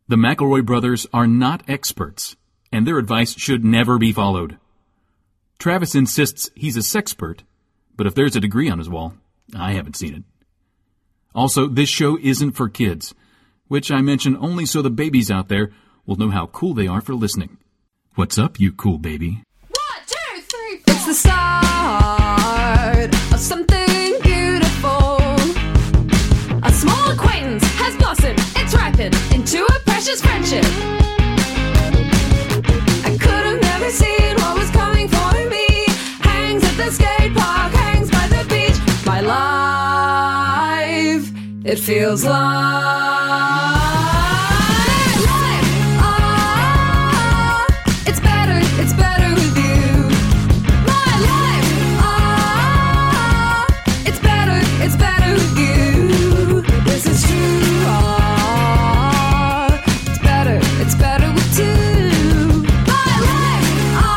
The McElroy brothers are not experts, and their advice should never be followed. Travis insists he's a sexpert, but if there's a degree on his wall, I haven't seen it. Also, this show isn't for kids, which I mention only so the babies out there will know how cool they are for listening. What's up, you cool baby? 1, 2, 3, 4. It's the start of something beautiful. A small acquaintance has blossomed, it's ripened into a precious friendship. I could have never seen what was coming for me. Hangs at the skate park, hangs by the beach. My life, it feels like it's better with you. My life, it's better with you. This is true. It's better with two. My life,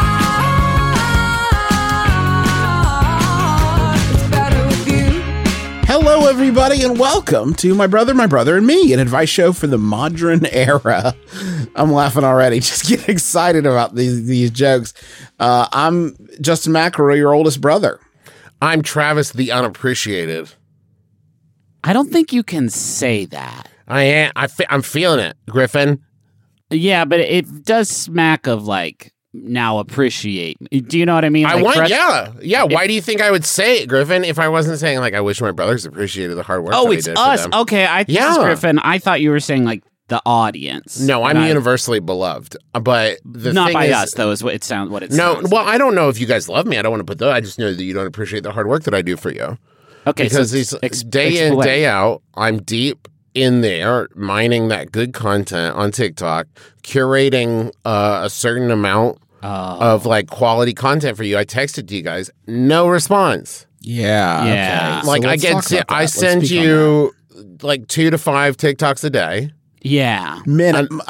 it's better with you. Hello, everybody, and welcome to My Brother, and Me, an advice show for the modern era. I'm laughing already. Just get excited about these jokes. I'm Justin McElroy, your oldest brother. I'm Travis the Unappreciated. I don't think you can say that. I am. I'm feeling it, Griffin. Yeah, but it does smack of like now appreciate. Do you know what I mean? Yeah. Why do you think I would say it, Griffin, if I wasn't saying like I wish my brothers appreciated the hard work? Oh, that it's I did us. For them. Okay, this is Griffin. I thought you were saying like the audience. No, I'm universally beloved, but the not thing by is, us though. Is what it sounds. No, well, I don't know if you guys love me. I don't want to put that. I just know that you don't appreciate the hard work that I do for you. Okay, because day in, day out, I'm deep in there mining that good content on TikTok, curating a certain amount of like quality content for you. I texted to you guys, no response. Yeah. Okay. Like I send you like 2 to 5 TikToks a day. Yeah. Minimum.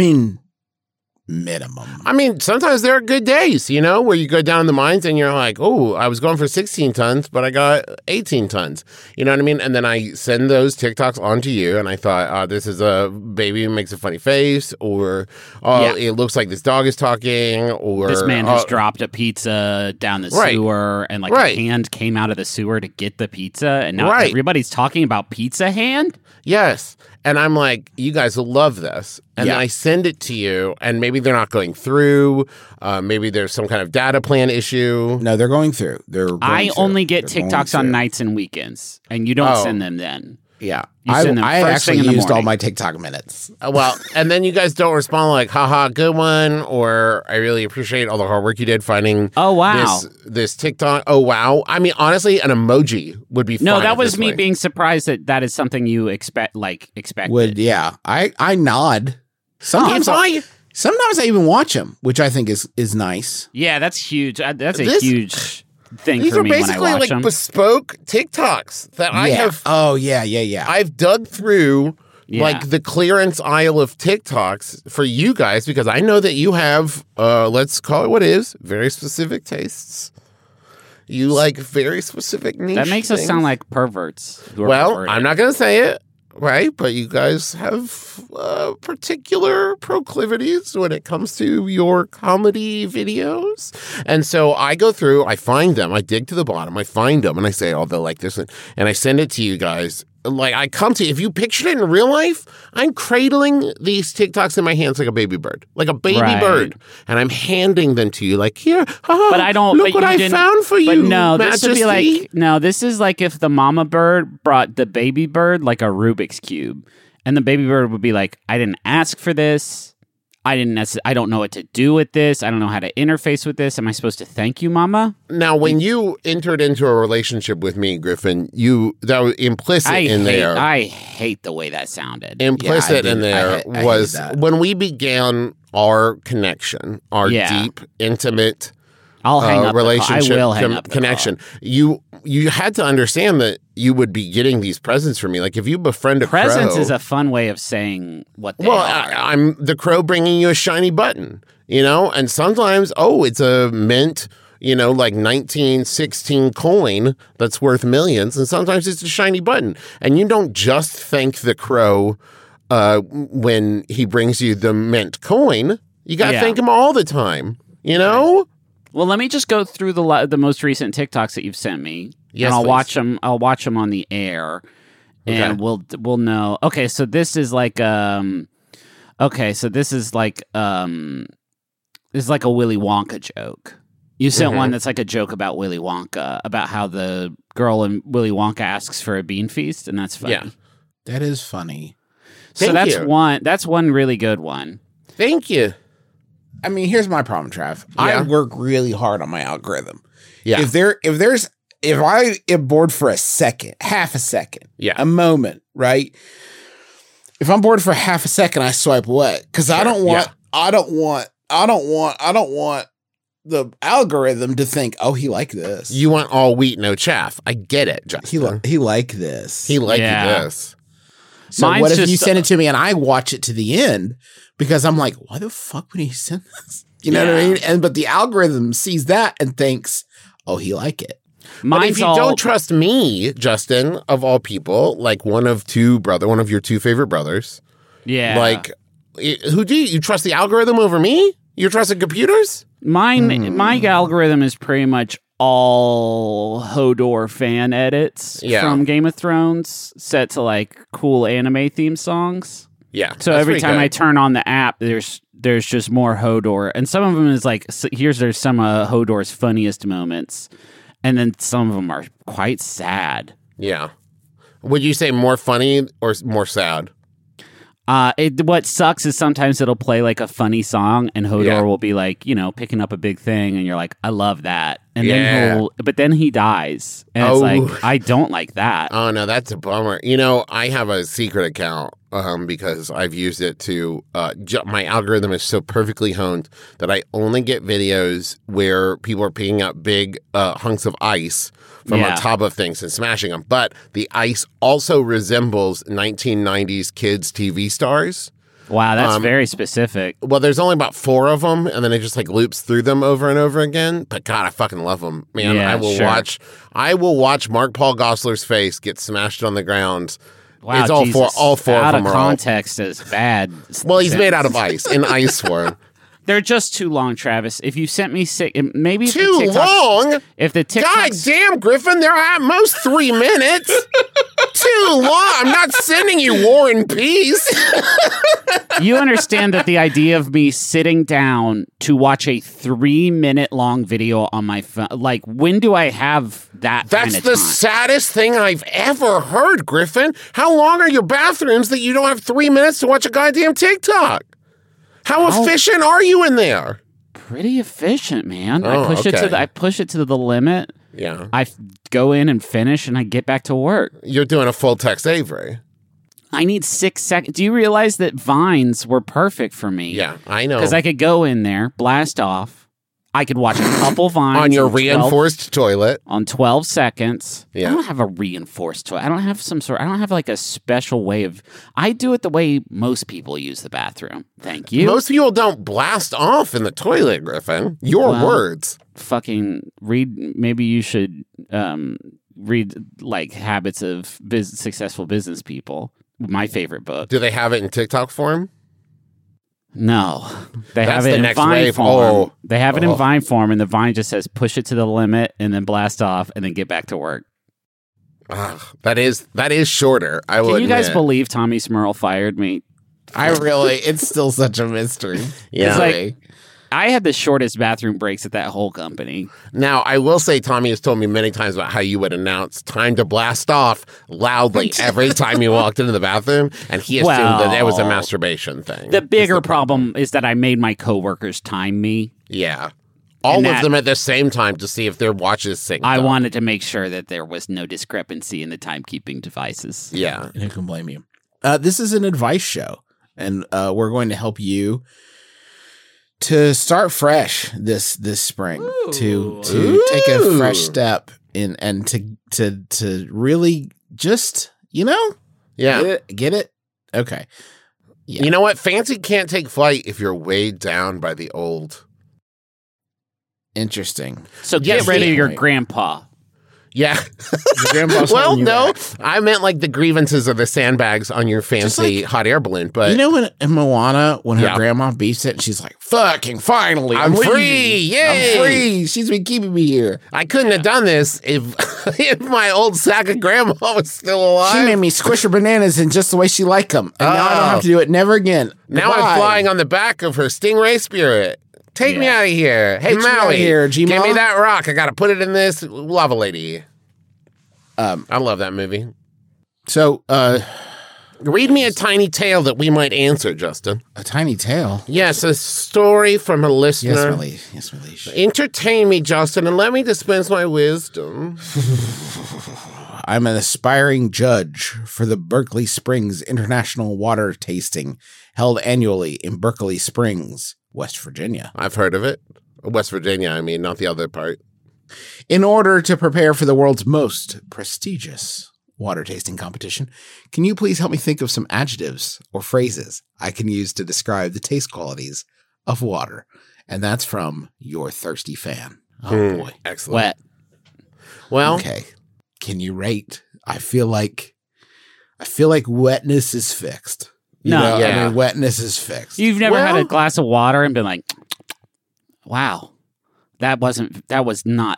I mean, sometimes there are good days, where you go down the mines and you're like, oh, I was going for 16 tons, but I got 18 tons. You know what I mean? And then I send those TikToks on to you, and I thought, this is a baby who makes a funny face, or it looks like this dog is talking, or this man just dropped a pizza down the sewer, and like a hand came out of the sewer to get the pizza, and now everybody's talking about pizza hand? Yes. And I'm like, you guys will love this. And then I send it to you, and maybe they're not going through. Maybe there's some kind of data plan issue. No, they're going through. I only get TikToks on nights and weekends, and you don't send them then. Yeah. I actually used all my TikTok minutes. Well, and then you guys don't respond like, haha, good one, or I really appreciate all the hard work you did finding this TikTok. Oh, wow. I mean, honestly, an emoji would be fine. No, that was me being surprised that is something you expected. I nod. Sometimes I even watch them, which I think is nice. Yeah, that's huge. That's a huge thing these for are me when I basically watch like them. bespoke TikToks that I have. Oh, yeah. I've dug through like the clearance aisle of TikToks for you guys because I know that you have, let's call it what is, very specific tastes. You like very specific niche That makes us sound like perverts. Well, I'm not going to say it. Right, but you guys have particular proclivities when it comes to your comedy videos. And so I go through, I find them, I dig to the bottom, I find them, and I say, oh, they'll like this. And I send it to you guys. Like, I come to you, if you pictured it in real life, I'm cradling these TikToks in my hands like a baby bird. Like a baby bird. And I'm handing them to you like, here, but I don't, look what I found for you, but no, Majesty. This would be like, this is like if the mama bird brought the baby bird like a Rubik's Cube. And the baby bird would be like, I didn't ask for this. I don't know what to do with this. I don't know how to interface with this. Am I supposed to thank you, Mama? Now, when you entered into a relationship with me, Griffin, that was implicit there. I hate the way that sounded. Implicit in there was when we began our connection, our deep, intimate I'll hang up relationship I will hang up connection. You had to understand that you would be getting these presents from me. Like if you befriend a crow. Presents is a fun way of saying what they are. I'm the crow bringing you a shiny button, and sometimes, it's a mint, like 1916 coin that's worth millions, and sometimes it's a shiny button. And you don't just thank the crow when he brings you the mint coin, you got to Yeah. thank him all the time. You know? Well, let me just go through the most recent TikToks that you've sent me. Yes, and I'll please. watch them. I'll watch them on the air, and Okay. we'll know. Okay, so this is like this is like a Willy Wonka joke. You sent one that's like a joke about Willy Wonka, about how the girl in Willy Wonka asks for a bean feast, and that's funny. Yeah. That is funny. So Thank that's you. one. That's one really good one. Thank you. I mean, here's my problem, Trav. I Yeah. work really hard on my algorithm. Yeah. If I am bored for a second, half a second, Yeah. a moment, right? If I'm bored for half a second, I swipe away because I don't want the algorithm to think, oh, he liked this. You want all wheat, no chaff. I get it, Justin. He liked this. He liked Yeah. this. So Mine's what if just- you send it to me and I watch it to the end because I'm like, why the fuck would he send this? You know what I Yeah. mean? But the algorithm sees that and thinks, oh, he liked it. But Mine's if you all, don't trust me, Justin, of all people, like one of your two favorite brothers, yeah, like who do you trust the algorithm over me? You trusting computers? mine. My algorithm is pretty much all Hodor fan edits Yeah. from Game of Thrones set to like cool anime theme songs. Yeah. So every time I turn on the app, there's just more Hodor, and some of them is like there's some Hodor's funniest moments, and then some of them are quite sad. Yeah. Would you say more funny or more sad? What sucks is sometimes it'll play like a funny song, and Hodor Yeah. will be like, picking up a big thing, and you're like, I love that, and Yeah. then he dies, and it's Oh. like, I don't like that. Oh no, that's a bummer. You know, I have a secret account because I've used it to. My algorithm is so perfectly honed that I only get videos where people are picking up big hunks of ice from Yeah. on top of things and smashing them. But the ice also resembles 1990s kids TV stars. Wow, that's very specific. Well, there's only about 4 of them, and then it just like loops through them over and over again. But God, I fucking love them, man. Yeah, sure. I will watch Mark Paul Gosselaar's face get smashed on the ground. Wow, It's all Jesus. all four out of them of are all. context is bad. Well, he's made out of ice in ice form. They're just too long, Travis. If you sent me maybe if the Too TikToks- long. If the God TikToks, damn, Griffin, they're at most 3 minutes. Too long. I'm not sending you War and Peace. you understand that the idea of me sitting down to watch a 3-minute long video on my phone, like when do I have that? That's kind of the time? saddest thing I've ever heard, Griffin. How long are your bathrooms that you don't have 3 minutes to watch a goddamn TikTok? How efficient are you in there? Pretty efficient, man. Oh, I push it to the limit. Yeah. I go in and finish, and I get back to work. You're doing a full text Avery. I need 6 seconds. Do you realize that Vines were perfect for me? Yeah, I know. Because I could go in there, blast off. I could watch a couple Vines on your 12 reinforced toilet. on 12 seconds. Yeah. I don't have a reinforced toilet. I don't have like a special way of. I do it the way most people use the bathroom. Thank you. Most people don't blast off in the toilet, Griffin. Your Well, words. Fucking read. Maybe you should read like Habits of Successful Business People. My favorite book. Do they have it in TikTok form? No, they That's have the it in next Vine wave. form. Oh. They have it Oh. in Vine form, and the Vine just says push it to the limit and then blast off and then get back to work. That is shorter. I will Can you guys admit. believe Tommy Smurl fired me? It's still such a mystery. Yeah. It's like I had the shortest bathroom breaks at that whole company. Now, I will say Tommy has told me many times about how you would announce time to blast off loudly every time you walked into the bathroom, and he assumed that it was a Well, masturbation thing. The bigger problem is that I made my coworkers time me. Yeah. All And of that- them at the same time to see if their watches synced I up. wanted to make sure that there was no discrepancy in the timekeeping devices. Yeah. Who can blame you? This is an advice show, and we're going to help you to start fresh this spring, to take a fresh step in, and to really just Yeah. get it. Okay, yeah. You know what? Fancy can't take flight if you're weighed down by the old. Interesting. So Yes, get rid of yeah. your grandpa. Yeah. The grandpa's Well, holding you no, back. I meant like the grievances of the sandbags on your fancy hot air balloon. But You know when in Moana, when her Yeah. grandma beats it, and she's like, "Fucking finally, I'm leaving. free, yay." I'm free. She's been keeping me here. I couldn't have done this if if my old sack of grandma was still alive. She made me squish her bananas in just the way she liked them, and now I don't Oh. have to do it never again. Now Goodbye. I'm flying on the back of her stingray spirit. Take me Yeah. out of here. Hey, Get me outta Maui. here, G-Ma. Give me that rock. I got to put it in this lava lady. I love that movie. So, Read me a tiny tale that we might answer, Justin. a tiny tail. Yes, a story from a listener. Yes, Malish. Yes, Malish. Entertain me, Justin, and let me dispense my wisdom. I'm an aspiring judge for the Berkeley Springs International Water Tasting, held annually in Berkeley Springs, West Virginia. I've heard of it. West Virginia, I mean, not the other part. In order to prepare for the world's most prestigious water tasting competition, can you please help me think of some adjectives or phrases I can use to describe the taste qualities of water? And that's from Your Thirsty Fan. Oh boy. Excellent. Wet. Well, Okay. Can you rate? I feel like wetness is fixed. You No. know, Yeah. I mean, wetness is fixed. You've never had Well- a glass of water and been like, wow, that was not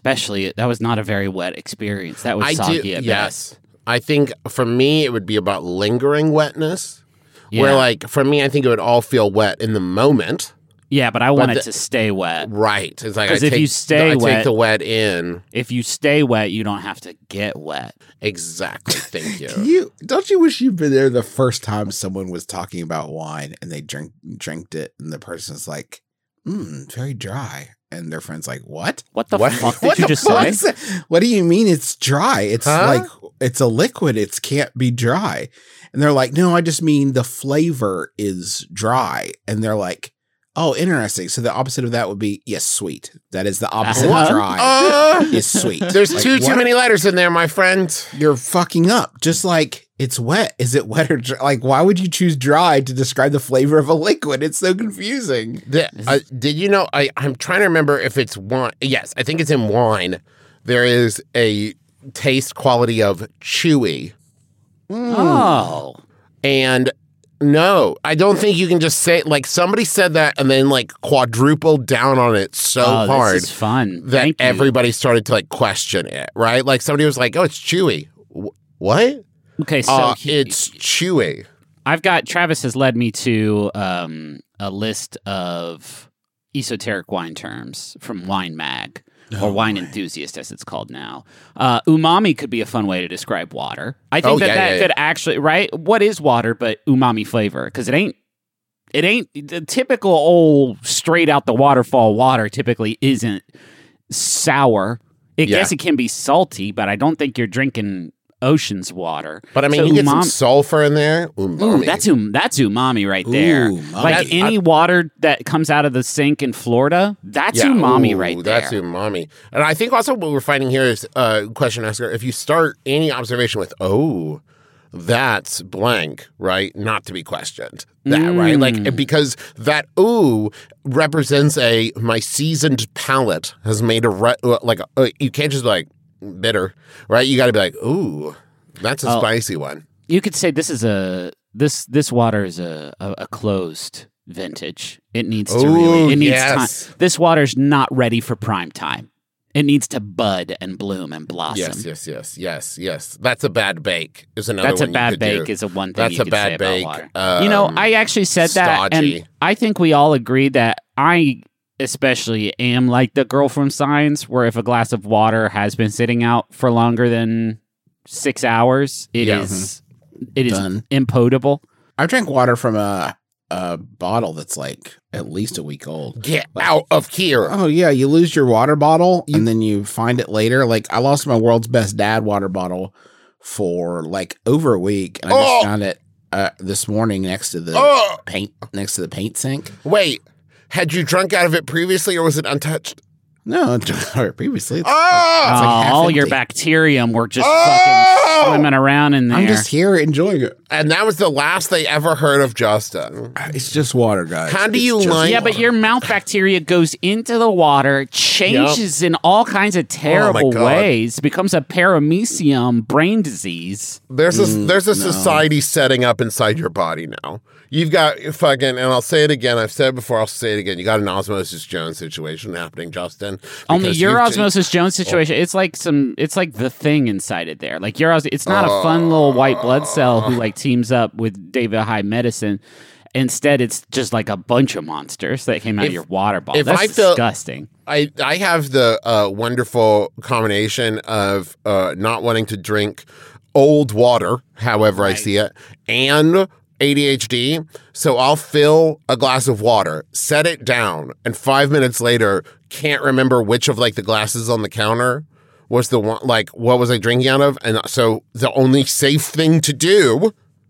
a very wet experience. That was I soggy do. at Yes. I think for me, it would be about lingering wetness. best. Where, Yeah. like, for me, I think it would all feel wet in the moment. Yeah, but I want it the- to stay wet. Right. It's like 'Cause I if take, you stay I wet- take the wet in. If you stay wet, you don't have to get wet. Exactly. Thank you. Don't you wish you'd been there the first time someone was talking about wine and they drank it and the person's like, very dry. And their friend's like, what? What the What? fuck What did you the just What say? is that? What do you mean it's dry? It's Huh? like, it's a liquid. It can't be dry. And they're like, no, I just mean the flavor is dry. And they're like, oh, interesting. So the opposite of that would be, yes, sweet. That is the opposite What? of dry. Uh, Is sweet. there's Like, too what? many letters in there, my friend. You're fucking up. Just like it's wet. Is it wet or dry? Like, why would you choose dry to describe the flavor of a liquid? It's so confusing. Did you know? I'm trying to remember if it's wine. Yes, I think it's in wine. There is a taste quality of chewy. Oh. And no, I don't think you can just say, like, somebody said that and then, like, quadrupled down on it so Oh, hard this is fun. that Thank you. everybody started to, like, question it, right? Like, somebody was like, oh, it's chewy. What? Okay, so It's chewy. I've got Travis has led me to a list of esoteric wine terms from Wine Mag or Wine Enthusiast, as it's called now. Umami could be a fun way to describe water. I think that could actually right. What is water but umami flavor? Because it ain't the typical old straight out the waterfall water. Typically isn't sour. I guess it can be salty, but I don't think you're drinking ocean's water. But I mean, So you get some umami- sulfur in there. Umami. That's umami right there. Ooh, umami. Like any water that comes out of the sink in Florida, that's umami Ooh, right there. That's umami. And I think also what we're finding here is question asker. If you start any observation with, oh, that's blank, right? Not to be questioned. That, right? Like, because that ooh represents my seasoned palate has made you can't just be like bitter, right? You got to be like, ooh, that's a spicy one. You could say this is this water is a closed vintage. It needs to Ooh, it needs yes. time. This water's not ready for prime time. It needs to bud and bloom and blossom. Yes. That's a bad bake. Is another That's a one you bad could bake do. is a one thing That's you a could bad say bake. about water. I actually said that, stodgy. and I think we all agreed that I especially am like the girl from Signs, where if a glass of water has been sitting out for longer than 6 hours, it is Done. impotable. I drank water from a bottle that's like at least a week old. Get out of here. Oh yeah, you lose your water bottle and then you find it later. Like I lost my world's best dad water bottle for like over a week, and I just found it this morning next to the paint sink. Wait, had you drunk out of it previously or was it untouched? No, previously. It's, Oh! it's like half all your empty. bacterium were just fucking swimming around in there. I'm just here enjoying it. And that was the last they ever heard of Justin. It's just water, guys. How do It's you just like- Yeah, but your mouth bacteria goes into the water, changes in all kinds of terrible God. ways, becomes a paramecium brain disease. There's a society setting up inside your body now. You've got fucking, and I'll say it again. I've said it before. I'll say it again. You got an Osmosis Jones situation happening, Justin. Only because your you've- Osmosis Jones situation, it's like the thing inside it there. Like it's not a fun little white blood cell who like teams up with David High medicine. Instead, it's just like a bunch of monsters that came out of your water bottle. if That's I feel- disgusting. I have the wonderful combination of not wanting to drink old water, however I see it, and ADHD. So I'll fill a glass of water, set it down, and 5 minutes later, can't remember which of like the glasses on the counter was the one, like what was I drinking out of? And so the only safe thing to do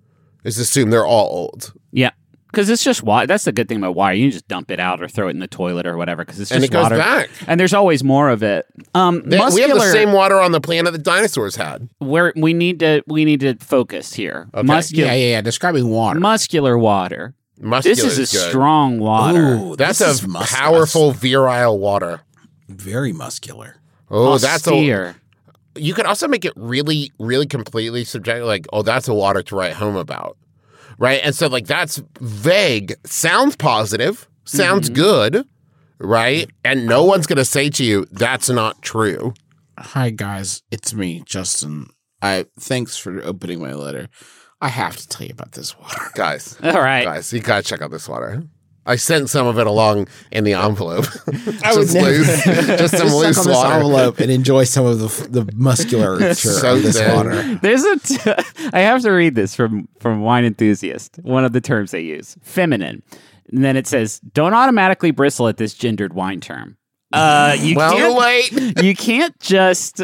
is assume they're all old. Yeah. Because it's just water. That's the good thing about water. You can just dump it out or throw it in the toilet or whatever. Because it's just And it goes water. back. And there's always more of it. We have the same water on the planet that dinosaurs had. Where we need to focus here. Muscular, Yeah. Describing water. muscular water. Muscular This is a good. strong water. Ooh, That's this is a musculous. powerful virile water. Very muscular. Oh, that's a. Austere. You could also make it really, really completely subjective. Like, oh, that's a water to write home about, right? And so, like, that's vague. Sounds positive. Sounds good, right? And no one's gonna say to you that's not true. Hi guys, it's me, Justin. Thanks for opening my letter. I have to tell you about this water. Guys, All right. guys, you gotta check out this water. I sent some of it along in the envelope. I would just never- loose, just some Just loose suck on this water. envelope and enjoy some of the musculature So of this thin. water. There's I have to read this from Wine Enthusiast. One of the terms they use, feminine, and then it says, "Don't automatically bristle at this gendered wine term." You Well, can't, wait. you can't just.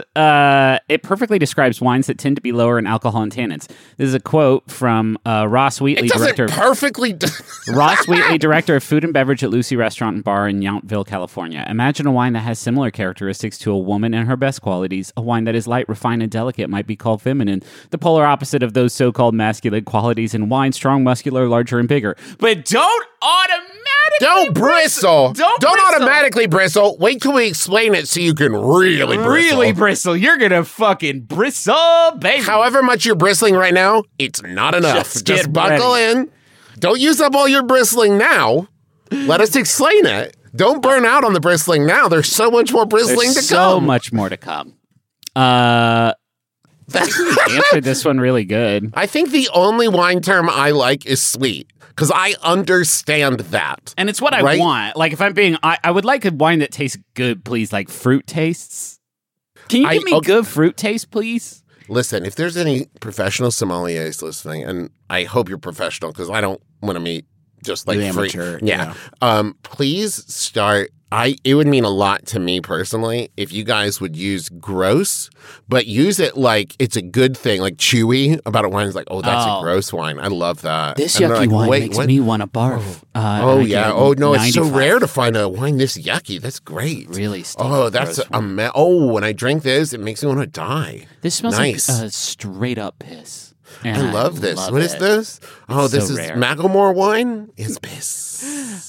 It perfectly describes wines that tend to be lower in alcohol and tannins. This is a quote from Ross Wheatley, It doesn't director. perfectly. Ross Wheatley, director of food and beverage at Lucy Restaurant and Bar in Yountville, California. Imagine a wine that has similar characteristics to a woman and her best qualities. A wine that is light, refined, and delicate might be called feminine. The polar opposite of those so-called masculine qualities in wine: strong, muscular, larger, and bigger. But don't automatically Don't bristle. Don't bristle. automatically bristle. Wait till we explain it so you can really bristle. really bristle. You're gonna fucking bristle, baby. However much you're bristling right now, it's not enough. Just get buckle in. Don't use up all your bristling now. Let us explain it. Don't burn out on the bristling now. There's so much more bristling There's to so come. much more to come. Answered this one really good. I think the only wine term I like is sweet because I understand that. And it's what I Right? want. Like, if I'm being, I would like a wine that tastes good, please. Like fruit tastes. Can you give me okay. good fruit taste, please? Listen, if there's any professional sommeliers listening, and I hope you're professional because I don't want to meet just like The free. amateur, Yeah. Please start. It would mean a lot to me personally if you guys would use gross, but use it like it's a good thing, like chewy about a wine. It's like, oh, that's Oh. a gross wine. I love that. This And they're yucky like, wine wait, makes what? me want to barf. Oh I yeah. get Oh no, it's so 95. rare to find a wine this yucky. That's great. Really stinky Oh, that's gross wine. when I drink this, it makes me want to die. This smells nice. like straight up piss. And I love this. love What is it. this? Oh, It's this so is rare. Macklemore wine. It's piss.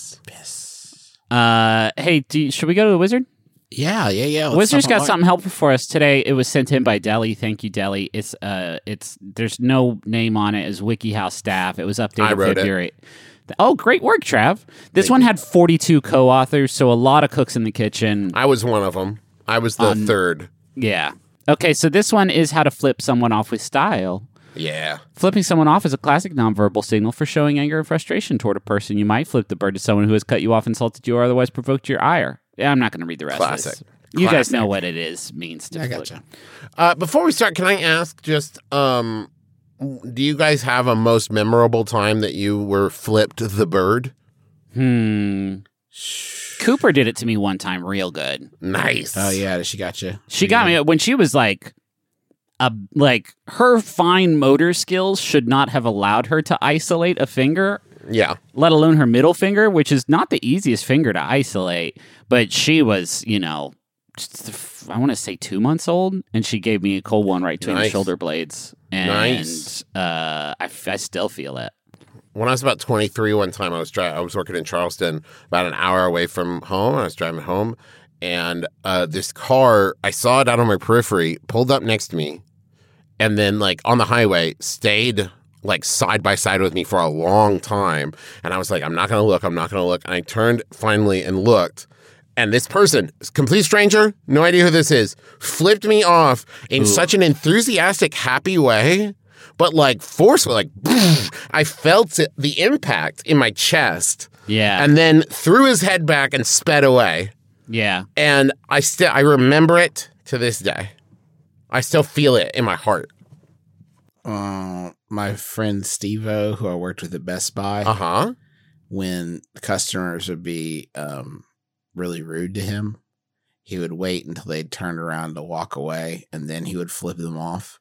Hey, should we go to the wizard? Yeah. Let's Wizard's talk got about something helpful for us today. It was sent in by Deli. Thank you, Deli. It's there's no name on it as WikiHow staff. It was updated I wrote it. February. Oh, great work, Trav. This one had 42 co-authors, so a lot of cooks in the kitchen. I was one of them. I was the third. Yeah. Okay, so this one is how to flip someone off with style. Yeah. Flipping someone off is a classic nonverbal signal for showing anger and frustration toward a person. You might flip the bird to someone who has cut you off, insulted you, or otherwise provoked your ire. Yeah, I'm not going to read the rest Classic. of this. You guys Classic. know what it means to I flip. gotcha. Before we start, can I ask just do you guys have a most memorable time that you were flipped the bird? Cooper did it to me one time real good. Nice. Oh yeah, she got you. She got me when she was like her fine motor skills should not have allowed her to isolate a finger, Yeah. let alone her middle finger, which is not the easiest finger to isolate, but she was, I want to say 2 months old, and she gave me a cold one right between the Nice. shoulder blades. And Nice. I still feel it. When I was about 23, one time I was working in Charleston, about an hour away from home. I was driving home, and this car, I saw it out on my periphery, pulled up next to me, and then like on the highway stayed like side by side with me for a long time. And I was like, I'm not gonna look. And I turned finally and looked. And this person, complete stranger, no idea who this is, flipped me off in such an enthusiastic, happy way, but like forceful, like I felt it, the impact in my chest, Yeah. and then threw his head back and sped away. Yeah. And I remember it to this day. I still feel it in my heart. My friend Steve-O, who I worked with at Best Buy, Uh-huh. when customers would be really rude to him, he would wait until they'd turned around to walk away, and then he would flip them off.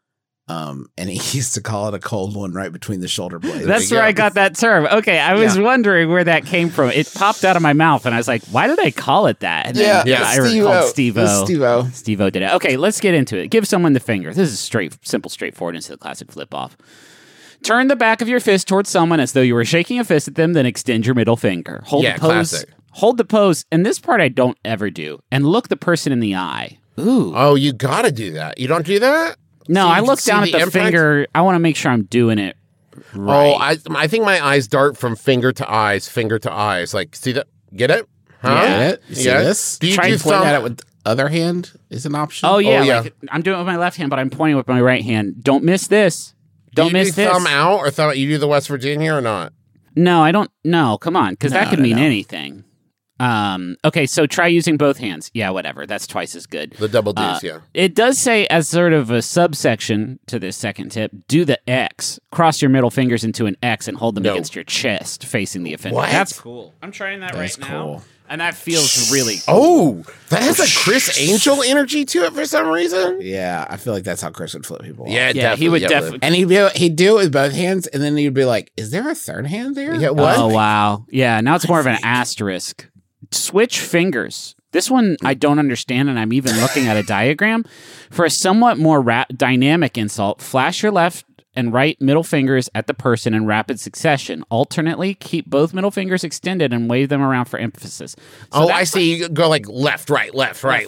And he used to call it a cold one right between the shoulder blades. That's you where go. I got that term. Okay, I was wondering where that came from. It popped out of my mouth, and I was like, "Why did I call it that?" And then I recalled Steve-O. Steve-O. Steve-O did it. Okay, let's get into it. Give someone the finger. This is simple, straightforward into the classic flip off. Turn the back of your fist towards someone as though you were shaking a fist at them, then extend your middle finger. Hold Yeah, the pose. classic. Hold the pose. And this part I don't ever do. And look the person in the eye. Ooh. Oh, you gotta do that. You don't do that? No, So you I can look see down at the the impact? finger. I want to make sure I'm doing it right. Oh, I think my eyes dart from finger to eyes. Like, see that? Get it? Huh? Yeah. Get it? You see Yeah. this? Do you Try do and point thumb- at it with the other hand is an option. Oh yeah, yeah. like I'm doing it with my left hand, but I'm pointing with my right hand. Don't miss this. Don't do you miss do this. thumb out or thumb out? You do the West Virginia or not? No, I don't. No, come on, because that No, could no, mean no. anything. Okay, so try using both hands. Yeah, whatever. That's twice as good. The double deuce, yeah. It does say, as sort of a subsection to this second tip, do the X. Cross your middle fingers into an X and hold them No. against your chest, facing the offender. What? That's cool. I'm trying that That's right now, cool. and that feels really cool. Oh, that has a Chris Angel energy to it for some reason. Yeah, I feel like that's how Chris would flip people off. Yeah, he would definitely. And he'd do it with both hands, and then he'd be like, "Is there a third hand there?" Yeah, what? Oh wow, yeah. Now it's more of an asterisk. Switch fingers. This one I don't understand, and I'm even looking at a diagram. For a somewhat more dynamic insult, flash your left and right middle fingers at the person in rapid succession. Alternately, keep both middle fingers extended and wave them around for emphasis. So Oh, that's I see. You go like left, right, left, right.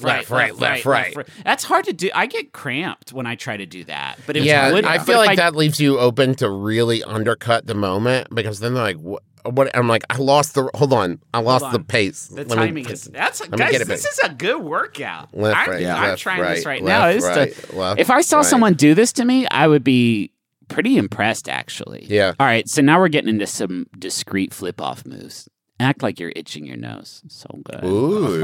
That's hard to do. I get cramped when I try to do that. But it's Yeah, good. I but feel if like that leaves you open to really undercut the moment because then they're like, what? I'm like, I lost the. Hold on, I lost the pace. The Let me- timing is guys. get it This back. is a good workout. Left, I'm, right, I'm left, trying this right, right now. left, It's right, left, if I saw right. someone do this to me, I would be pretty impressed. Actually. Yeah. All right. So now we're getting into some discreet flip off moves. Act like you're itching your nose. So good. Ooh.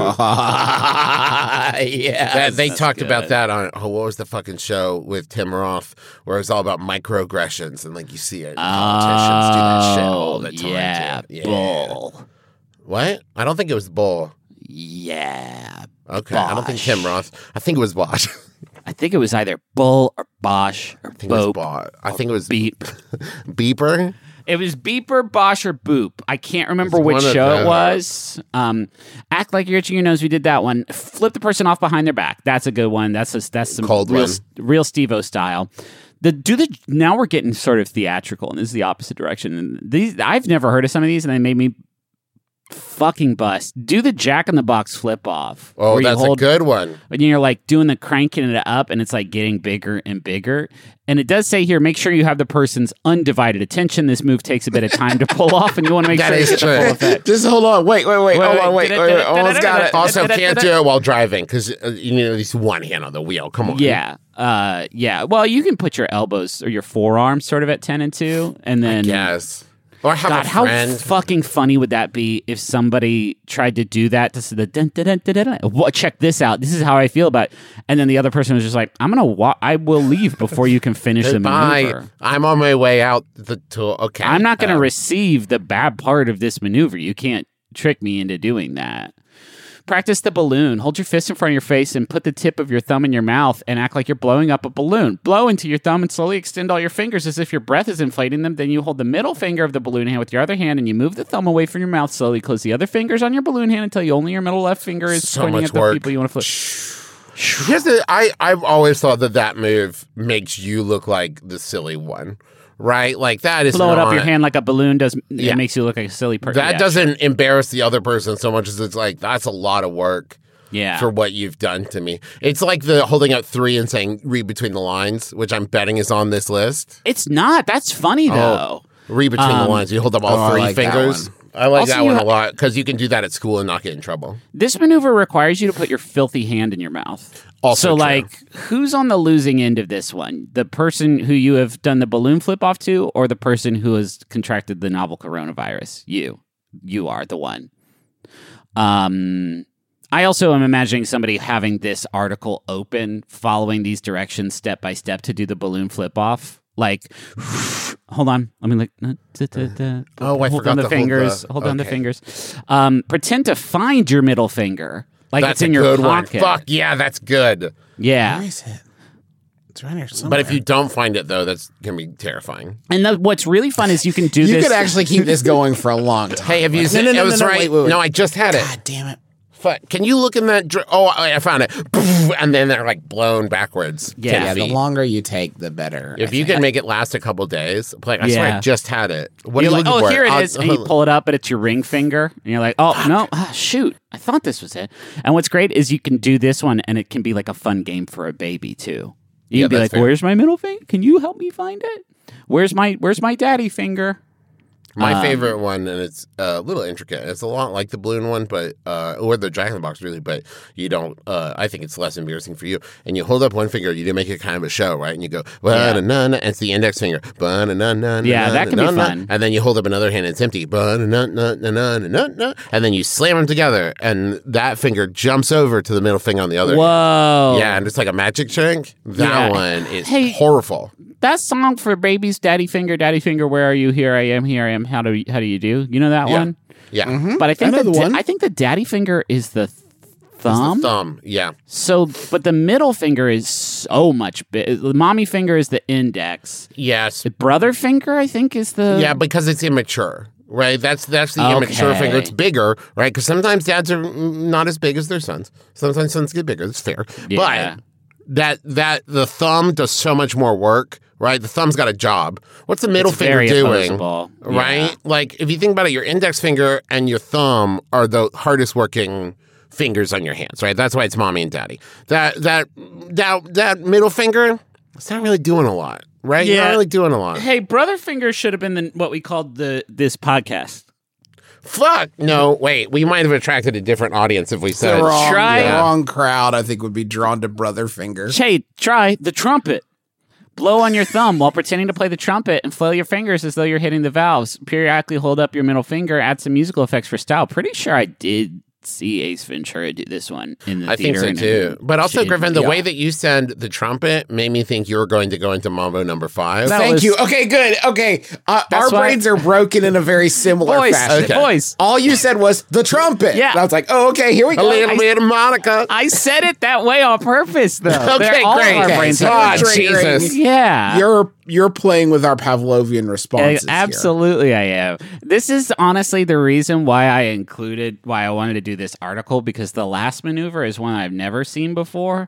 yeah. They talked good. about that on what was the fucking show with Tim Roth where it was all about microaggressions and like you see it. Politicians do that shit all the time. Yeah. too. Bull. What? I don't think it was Bull. Yeah. Okay. I don't think Bosh. Tim Roth. I think it was Bosch. I think it was either Bull or Bosch or I think it was Bope. Bosch. I think it was Beep. Beeper. It was Beeper, Bosch, or Boop. I can't remember It's which one of show it those. was. Act like you're itching your nose. We did that one. Flip the person off behind their back. That's a good one. That's some Cold real, one. real Steve-O style. Now we're getting sort of theatrical, and this is the opposite direction. And these I've never heard of some of these, and they made me fucking bust. Do the Jack in the Box flip off. Oh, where you that's hold- a good one. when you're like doing the cranking it up and it's like getting bigger and bigger. And it does say here, make sure you have the person's undivided attention. This move takes a bit of time to pull off, and you want to make That sure you is get the true. full effect. Just hold on. Wait. Almost got it. Also, can't do it while driving because you need at least one hand on the wheel. Come on. Yeah. Yeah. Well, you can put your elbows or your forearms sort of at 10 and 2, and then Yes. Or have God, a how friend. fucking funny would that be if somebody tried to do that to the dun, dun, dun, dun, dun, dun. What, check this out. This is how I feel about it. And then the other person was just like, I will leave before you can finish the Goodbye. maneuver. I'm on my way out okay. I'm not going to receive the bad part of this maneuver. You can't trick me into doing that. Practice the balloon. Hold your fist in front of your face and put the tip of your thumb in your mouth and act like you're blowing up a balloon. Blow into your thumb and slowly extend all your fingers as if your breath is inflating them. Then you hold the middle finger of the balloon hand with your other hand and you move the thumb away from your mouth. Slowly close the other fingers on your balloon hand until only your middle left finger is So pointing much at the work. people you want to flip. I've always thought that move makes you look like the silly one, right? Like that is Blow it up not- your hand like a balloon does. Yeah. It makes you look like a silly person. That doesn't embarrass the other person so much as it's like that's a lot of work. Yeah. For what you've done to me. It's like the holding up 3 and saying read between the lines, which I'm betting is on this list. It's not. That's funny though. Read between the lines. You hold up all I 3 like that fingers. one. I like Also, that you one ha- a lot because you can do that at school and not get in trouble. This maneuver requires you to put your filthy hand in your mouth. Also so, true. like, who's on the losing end of this one? The person who you have done the balloon flip off to, or the person who has contracted the novel coronavirus? You are the one. I also am imagining somebody having this article open, following these directions step by step to do the balloon flip off. Like, hold on. Let me look. Oh, I hold forgot down to the fingers. Hold down the fingers. Pretend to find your middle finger, like That's it's in a your good one. pocket. Fuck yeah, that's good. Where Yeah. is it? It's right here somewhere. But if you don't find it though, that's gonna be terrifying. And what's really fun is you can do you this. could actually keep this going for a long time. Hey, have you No, seen no, no, it? Was no, right. wait. No, I just had it. God damn it. Fuck. Can you look in that? I found it. And then they're like blown backwards. Yeah. 10 Yeah, the feet. longer you take, the better. If you can make it last a couple days, like I swear Yeah. I just had it. What You're are you like, looking oh, for? here it is. And you pull it up, but it's your ring finger. And you're like, oh, no, shoot. I thought this was it. And what's great is you can do this one, and it can be like a fun game for a baby, too. You Yeah, can be that's like, fair. where's my middle finger? Can you help me find it? Where's my daddy finger? My favorite one, and it's a little intricate. It's a lot like the balloon one, but or the Jack in the Box, really. But you don't. I think it's less embarrassing for you. And you hold up one finger. You do make it kind of a show, right? And you go, ba-na-na-na, and it's the index finger. Ba-na-na-na-na, Yeah, that can be na-na-na. fun. And then you hold up another hand, and it's empty. Ba-na-na-na-na-na-na, and then you slam them together, and that finger jumps over to the middle finger on the other. Whoa. Yeah, and it's like a magic trick. That Yeah. one is Hey, horrible. That song for babies, Daddy Finger, where are you? Here I am, How do you do? You know that Yeah. one? Yeah. But I think I know the one. I think the daddy finger is the thumb. Thumb. Yeah. So, but the middle finger is so much big. The mommy finger is the index. Yes. The brother finger, I think, is the Yeah, because it's immature, right? That's the immature Okay. finger. It's bigger, right? Because sometimes dads are not as big as their sons. Sometimes sons get bigger. It's fair. Yeah. But that the thumb does so much more work, right? The thumb's got a job. What's the middle It's finger very doing? opposable. Right? Yeah. Like if you think about it, your index finger and your thumb are the hardest working fingers on your hands, right? That's why it's mommy and daddy. That middle finger, it's not really doing a lot, right? Yeah. Not really doing a lot. Hey, brother finger should have been what we called this podcast. Fuck. No, wait. We might have attracted a different audience if we said The wrong, Try- the wrong crowd, I think, would be drawn to brother fingers. Hey, try the trumpet. Blow on your thumb while pretending to play the trumpet and flail your fingers as though you're hitting the valves. Periodically hold up your middle finger, add some musical effects for style. Pretty sure I did see Ace Ventura do this one in the I think theater. so too. But also, Griffin, the yeah. way that you said the trumpet made me think you were going to go into Mambo number 5. That Thank was- you. Okay, good. Okay. Our That's why- brains are broken in a very similar Voice, fashion. Okay. voice. All you said was the trumpet. Yeah. And I was like, oh, okay, here we a go. little bit of Monica. I said it that way on purpose, though. Okay, All of great. our Okay, brains so are- you're Ah, triggering- Jesus. Yeah. You're playing with our Pavlovian responses. here. Absolutely, I am. This is honestly the reason why I wanted to do this article, because the last maneuver is one I've never seen before.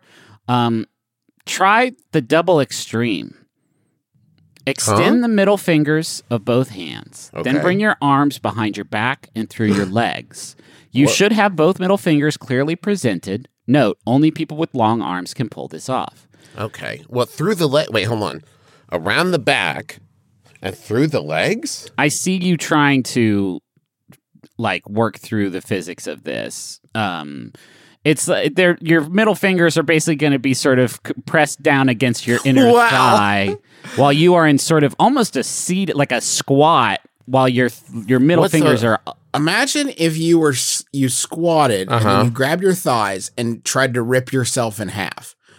Try the double extreme. Extend the middle fingers of both hands. Then Okay. bring your arms behind your back and through your legs. You should have both middle fingers clearly presented. Note, only people with long arms can pull this off. Okay. Well, through the leg. Wait, hold on. Around the back and through the legs? I see you trying to like work through the physics of this. It's your middle fingers are basically going to be sort of pressed down against your inner Wow. thigh, while you are in sort of almost a seat, like a squat, while your middle What's fingers the- are. Imagine if you were you squatted and Uh-huh. then you grabbed your thighs and tried to rip yourself in half.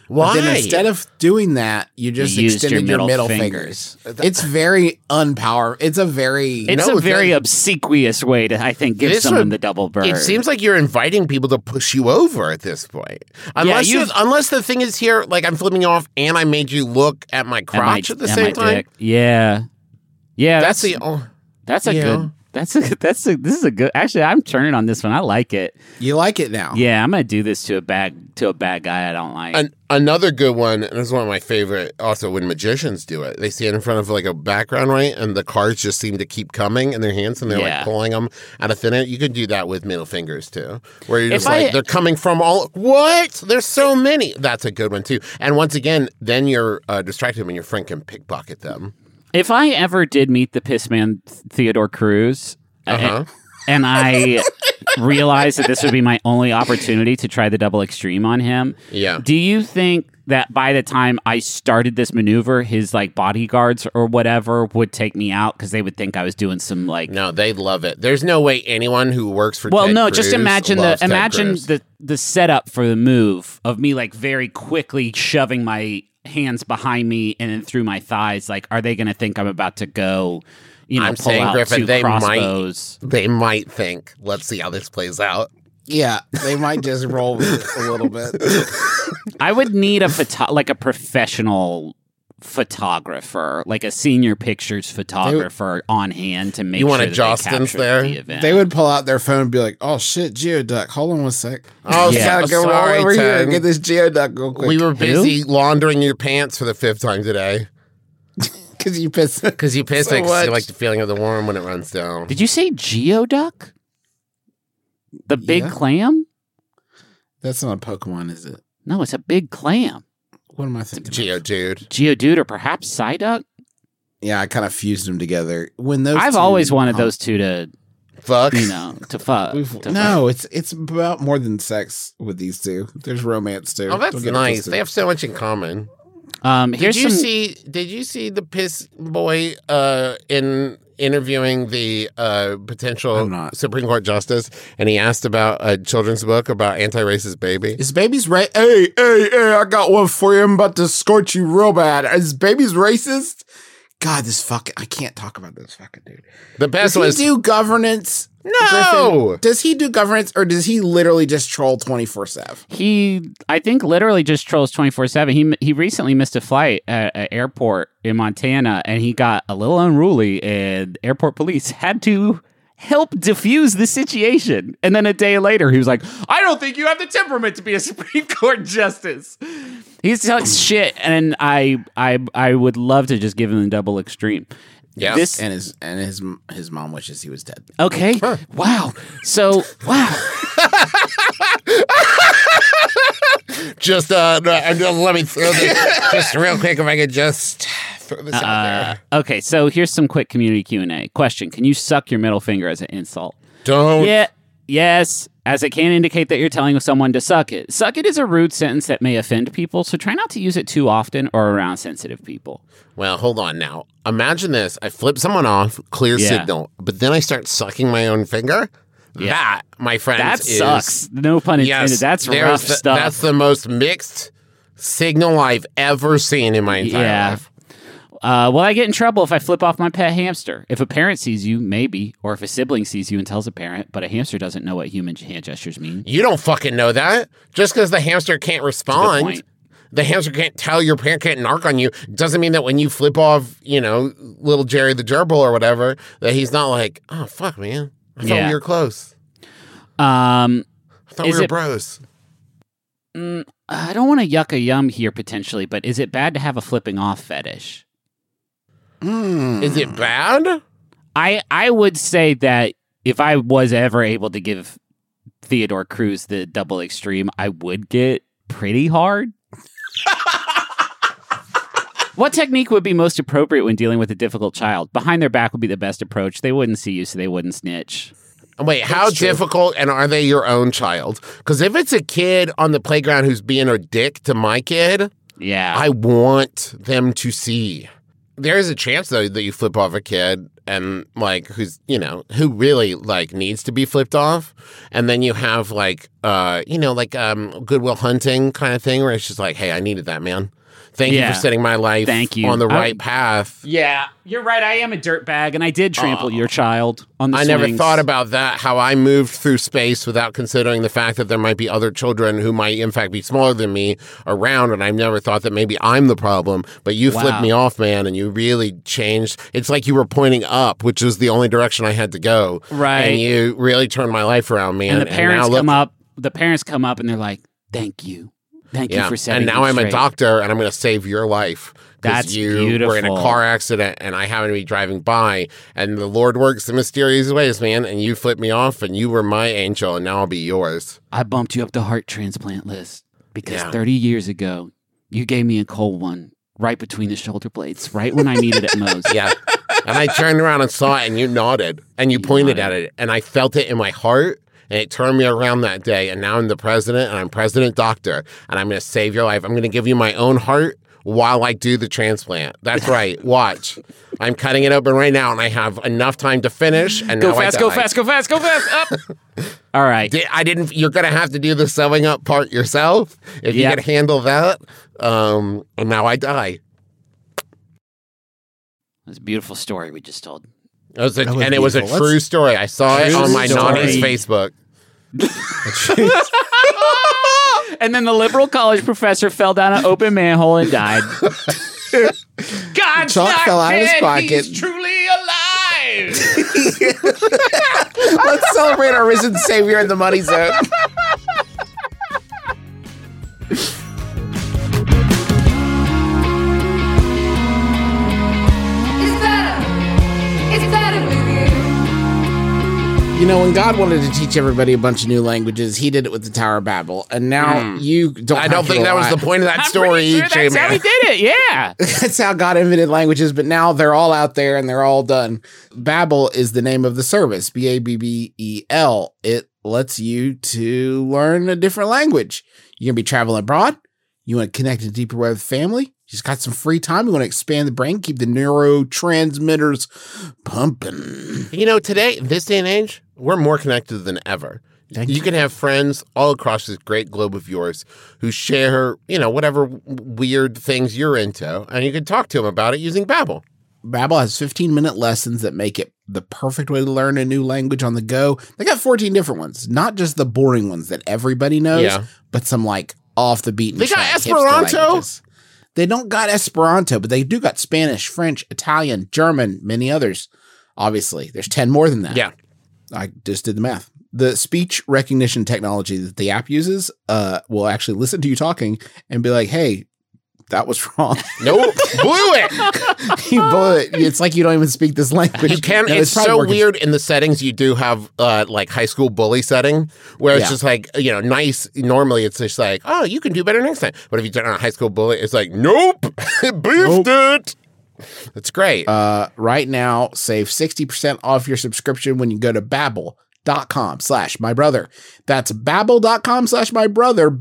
Why? But then instead of doing that, you just used extended your your middle middle fingers. fingers. It's very unpower. It's a very It's No, a very that- obsequious way to, I think, give This someone would- the double bird. It seems like you're inviting people to push you over at this point. Unless you've- unless the thing is here, like I'm flipping you off and I made you look at my crotch at the my same time. dick. Yeah. Yeah, That's the that's a yeah. good. This is a good. Actually, I'm turning on this one. I like it. you like it now. Yeah, I'm gonna do this to a bad guy I don't like. Another good one, and this is one of my favorite, also when magicians do it. They stand in front of like a background, right? And the cards just seem to keep coming in their hands and they're Yeah. like pulling them out of thin air. You could do that with middle fingers too, where you're just If like, I- they're coming from all, what? There's so many. That's a good one too. And once again, then you're distracted when your friend can pickpocket them. If I ever did meet the piss man Theodore Cruz, Uh-huh. and I realized that this would be my only opportunity to try the double extreme on him, Yeah. do you think that by the time I started this maneuver, his like bodyguards or whatever would take me out because they would think I was doing some like No, they love it. There's no way anyone who works for Well, Ted no, Cruz just imagine loves Ted Cruz. the setup for the move of me like very quickly shoving my hands behind me and then through my thighs. Like, are they going to think I'm about to go? I'm pull saying, out Griffin, two they crossbows. They might think, let's see how this plays out. Yeah, they might just roll with it a little bit. I would need a professional photographer, like a senior pictures photographer on hand to make You sure want a that they Jostens captured there? the event. They would pull out their phone and be like, "Oh shit, Geoduck! Hold on one sec. Oh, You Yeah. gotta go sorry, all over here Ted. and get this Geoduck real quick." We were busy laundering your pants for the 5th time today. because you pissed. Because you piss So it, 'cause much. you like the feeling of the worm when it runs down. Did you say Geoduck? The big Yeah. clam? That's not a Pokemon, is it? No, it's a big clam. What am I thinking? Geodude. Geodude or perhaps Psyduck? Yeah, I kind of fused them together. When those I've two- always wanted those two to, Fuck. to fuck. No, it's about more than sex with these two. There's romance too. Oh, that's Don't get it nice. twisted. They have so much in common. Here's Did you some. see the piss boy in interviewing the potential I'm not. Supreme Court justice, and he asked about a children's book about anti-racist baby? Is baby's right? Hey, I got one for you. I'm about to scorch you real bad. Is baby's racist? God, I can't talk about this fucking dude. The best Does was he do governance? No! Griffin? Does he do governance or does he literally just troll 24/7? He, I think, literally just trolls 24/7. He recently missed a flight at an airport in Montana, and he got a little unruly, and airport police had to help diffuse the situation. And then a day later, he was like, "I don't think you have the temperament to be a Supreme Court justice." He's talking shit, and I would love to just give him the double extreme. Yes. This And his mom wishes he was dead. okay. Wow. So wow. just let me throw this just real quick if I could just throw this out there. Okay, so here's some quick community Q&A. Question: can you suck your middle finger as an insult? Don't. Yeah. Yes, as it can indicate that you're telling someone to suck it. Suck it is a rude sentence that may offend people, so try not to use it too often or around sensitive people. Well, hold on now. Imagine this. I flip someone off, clear Yeah. signal, but then I start sucking my own finger. Yeah. That, my friends, That is, sucks. No pun intended. Yes, That's there's rough stuff. That's the most mixed signal I've ever seen in my entire life. Will I get in trouble if I flip off my pet hamster? If a parent sees you, maybe. Or if a sibling sees you and tells a parent, but a hamster doesn't know what human hand gestures mean. You don't fucking know that. Just because the hamster can't respond, point. the hamster can't tell your parent can't narc on you, doesn't mean that when you flip off, little Jerry the gerbil or whatever, that he's not like, oh, fuck, man. I thought Yeah. we were close. Um, I thought Is we were it- bros. I don't want to yuck a yum here potentially, but is it bad to have a flipping off fetish? Is it bad? I would say that if I was ever able to give Theodore Cruz the double extreme, I would get pretty hard. What technique would be most appropriate when dealing with a difficult child? Behind their back would be the best approach. They wouldn't see you, so they wouldn't snitch. Wait, how difficult, and are they your own child? Because if it's a kid on the playground who's being a dick to my kid, Yeah. I want them to see. there is a chance though that you flip off a kid and like who's who really like needs to be flipped off, and then you have like Goodwill Hunting kind of thing where it's just like, hey, I needed that, man. Thank you for setting my life on the right path. Yeah, you're right. I am a dirtbag, and I did trample your child on the swings. I never thought about that, how I moved through space without considering the fact that there might be other children who might, in fact, be smaller than me around, and I never thought that maybe I'm the problem. But you flipped me off, man, and you really changed. It's like you were pointing up, which was the only direction I had to go. Right. And you really turned my life around, man. And the parents come up, and they're like, thank you. Thank you for setting me straight. And now I'm a doctor, and I'm going to save your life. That's you beautiful. were in a car accident, and I happened to be driving by, and the Lord works in mysterious ways, man, and you flipped me off, and you were my angel, and now I'll be yours. I bumped you up the heart transplant list because 30 years ago, you gave me a cold one right between the shoulder blades, right when I needed it most. Yeah. And I turned around and saw it, and you nodded, and you pointed at it, and I felt it in my heart. And it turned me around that day, and now I'm the president, and I'm president doctor, and I'm going to save your life. I'm going to give you my own heart while I do the transplant. That's right. Watch. I'm cutting it open right now, and I have enough time to finish. And go fast, go fast, go fast, go fast. Up. All right. You're going to have to do the sewing up part yourself if you can handle that. And now I die. That's a beautiful story we just told. It was a true story. I saw it on my naughty's Facebook. And then the liberal college professor fell down an open manhole and died. God's Chalk not fell out of his dead. pocket. He's truly alive. Let's celebrate our risen savior in the money zone. You know, when God wanted to teach everybody a bunch of new languages, he did it with the Tower of Babel. And now you don't I don't think that was the point of that story. Sure that's how he did it, yeah. That's how God invented languages, but now they're all out there and they're all done. Babel is the name of the service, Babbel. It lets you to learn a different language. You're going to be traveling abroad. You want to connect in a deeper way with family. You just got some free time. You want to expand the brain, keep the neurotransmitters pumping. You know, today, this day and age, we're more connected than ever. You can have friends all across this great globe of yours who share, whatever weird things you're into, and you can talk to them about it using Babbel. Babbel has 15-minute lessons that make it the perfect way to learn a new language on the go. They got 14 different ones, not just the boring ones that everybody knows, but some like off the beaten track. They got Esperanto. They don't got Esperanto, but they do got Spanish, French, Italian, German, many others. Obviously, there's 10 more than that. Yeah. I just did the math. The speech recognition technology that the app uses will actually listen to you talking and be like, hey, that was wrong. Nope. Blew it. You blew it. It's like you don't even speak this language. You can. No, it's so weird in the settings. You do have like high school bully setting where it's just like, nice. Normally it's just like, oh, you can do better next time. But if you turn on a high school bully, it's like, nope. Beefed it. That's great. Right now, save 60% off your subscription when you go to Babbel.com/mybrother. That's Babbel.com/mybrother,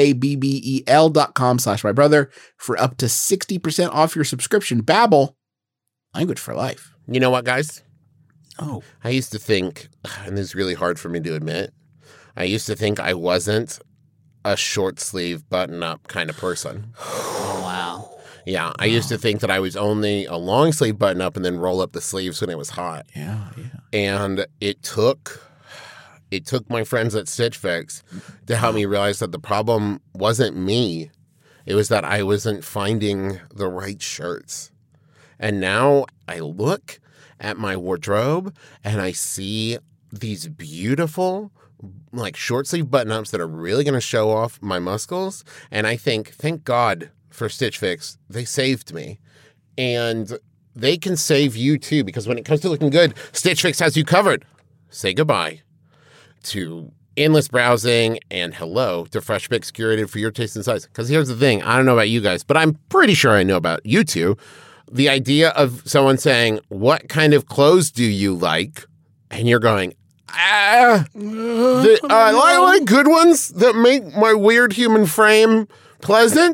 Babbel.com/mybrother for up to 60% off your subscription. Babbel, language for life. You know what, guys? Oh. I used to think, and this is really hard for me to admit, I used to think I wasn't a short sleeve button up kind of person. Oh, wow. Yeah, I used to think that I was only a long sleeve button up and then roll up the sleeves when it was hot. Yeah. And it took my friends at Stitch Fix to help me realize that the problem wasn't me. It was that I wasn't finding the right shirts. And now I look at my wardrobe and I see these beautiful, like short sleeve button ups that are really going to show off my muscles. And I think, thank God for Stitch Fix, they saved me. And they can save you too, because when it comes to looking good, Stitch Fix has you covered. Say goodbye to endless browsing and hello to Fresh Picks curated for your taste and size. Because here's the thing, I don't know about you guys, but I'm pretty sure I know about you two. The idea of someone saying, what kind of clothes do you like? And you're going, I like good ones that make my weird human frame pleasant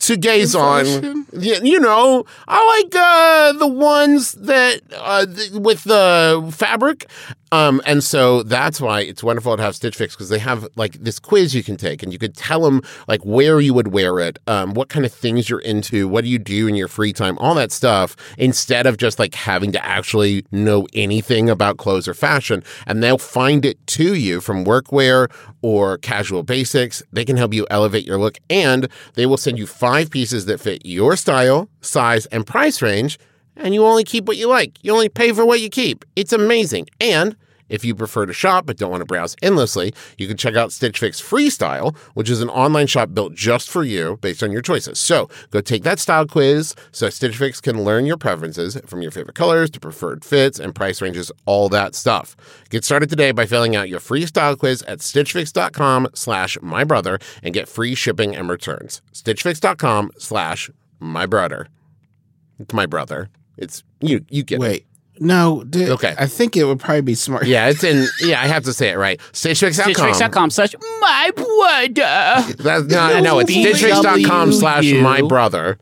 to gaze on. fashion? You know, I like the ones that with the fabric. And so that's why it's wonderful to have Stitch Fix, because they have like this quiz you can take, and you could tell them like where you would wear it, what kind of things you're into, what do you do in your free time, all that stuff, instead of just like having to actually know anything about clothes or fashion. And they'll find it to you from workwear or casual basics. They can help you elevate your look, and they will send you 5 pieces that fit your style, size, and price range. And you only keep what you like. You only pay for what you keep. It's amazing. And if you prefer to shop but don't want to browse endlessly, you can check out Stitch Fix Freestyle, which is an online shop built just for you based on your choices. So go take that style quiz so Stitch Fix can learn your preferences, from your favorite colors to preferred fits and price ranges, all that stuff. Get started today by filling out your free style quiz at stitchfix.com/mybrother and get free shipping and returns. stitchfix.com/mybrother. It's my brother. It's you get it. Wait. No, Okay. I think it would probably be smart. Yeah, it's in. Yeah, I have to say it right. Stitchfix.com. Stitchfix.com/mybrother. That's not. No, it's stitchfix.com/mybrother.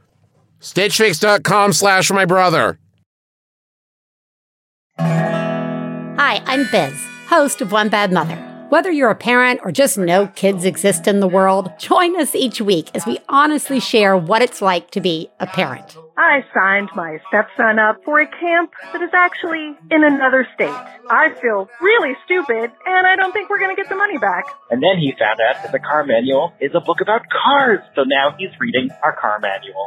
Stitchfix.com/mybrother. Hi, I'm Biz, host of One Bad Mother. Whether you're a parent or just know kids exist in the world, join us each week as we honestly share what it's like to be a parent. I signed my stepson up for a camp that is actually in another state. I feel really stupid, and I don't think we're going to get the money back. And then he found out that the car manual is a book about cars, so now he's reading our car manual.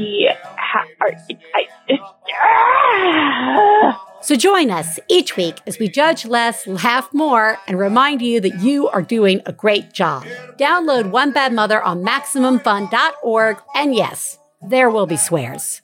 So join us each week as we judge less, laugh more, and remind you that you are doing a great job. Download One Bad Mother on MaximumFun.org, and yes, there will be swears.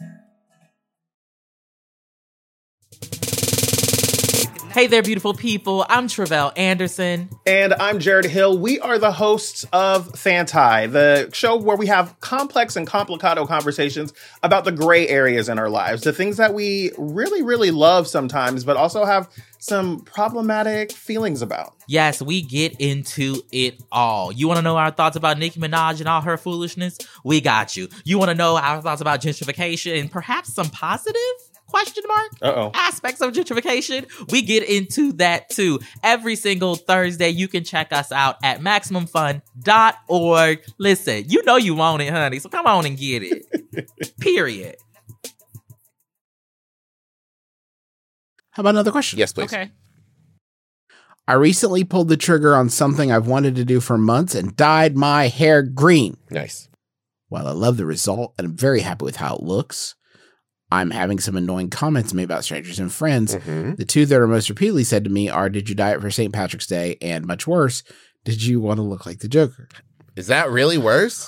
Hey there, beautiful people. I'm Travell Anderson. And I'm Jared Hill. We are the hosts of Fantai, the show where we have complex and complicado conversations about the gray areas in our lives, the things that we really, really love sometimes, but also have some problematic feelings about. Yes, we get into it all. You want to know our thoughts about Nicki Minaj and all her foolishness? We got you. You want to know our thoughts about gentrification and perhaps some positive aspects of gentrification? We get into that too. Every single Thursday, you can check us out at MaximumFun.org. Listen, you know you want it, honey, so come on and get it. Period. How about another question? Yes, please. Okay. I recently pulled the trigger on something I've wanted to do for months and dyed my hair green. Nice. While I love the result and I'm very happy with how it looks, I'm having some annoying comments made about strangers and friends. Mm-hmm. The two that are most repeatedly said to me are, did you dye it for St. Patrick's Day? And much worse, did you want to look like the Joker? Is that really worse?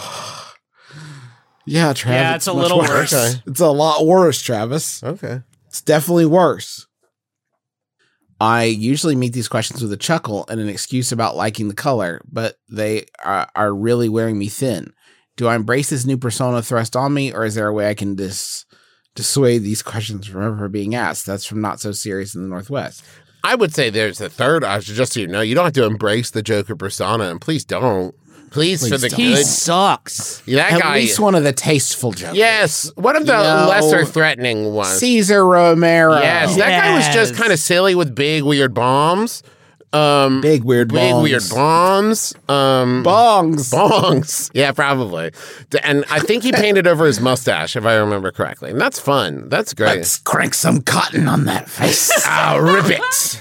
Yeah, Travis. Yeah, it's a little worse. Okay. It's a lot worse, Travis. Okay. It's definitely worse. I usually meet these questions with a chuckle and an excuse about liking the color, but they are really wearing me thin. Do I embrace this new persona thrust on me, or is there a way I can dissuade these questions from ever being asked? That's from Not So Serious in the Northwest. I would say there's a third option, just so you know. You don't have to embrace the Joker persona, and please don't. Please for the don't. He good. sucks. That At guy. least one of the tasteful Jokers. Yes. One of the lesser threatening ones. Caesar Romero. Yes. That guy was just kind of silly with big, weird bombs. Big weird bongs. Bongs. Yeah, probably. And I think he painted over his mustache, if I remember correctly. And that's fun. That's great. Let's crank some cotton on that face. I'll rip it.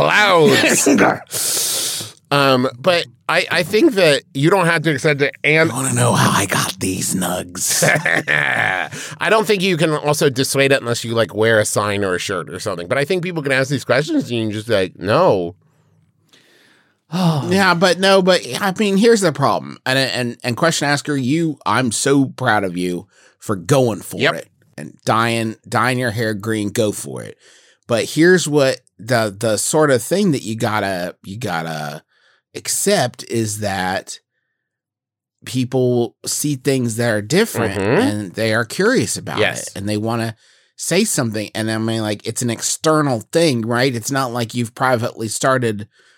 Clouds. But I think that you don't have to accept it. And I want to know how I got these nugs. I don't think you can also dissuade it unless you like wear a sign or a shirt or something. But I think people can ask these questions and you can just be like, no. Yeah, but I mean, here's the problem. And question asker, I'm so proud of you for going for it and dyeing your hair green. Go for it. But here's what the sort of thing that you gotta accept is that people see things that are different and they are curious about it and they want to say something. And I mean, like, it's an external thing, right? It's not like you've privately started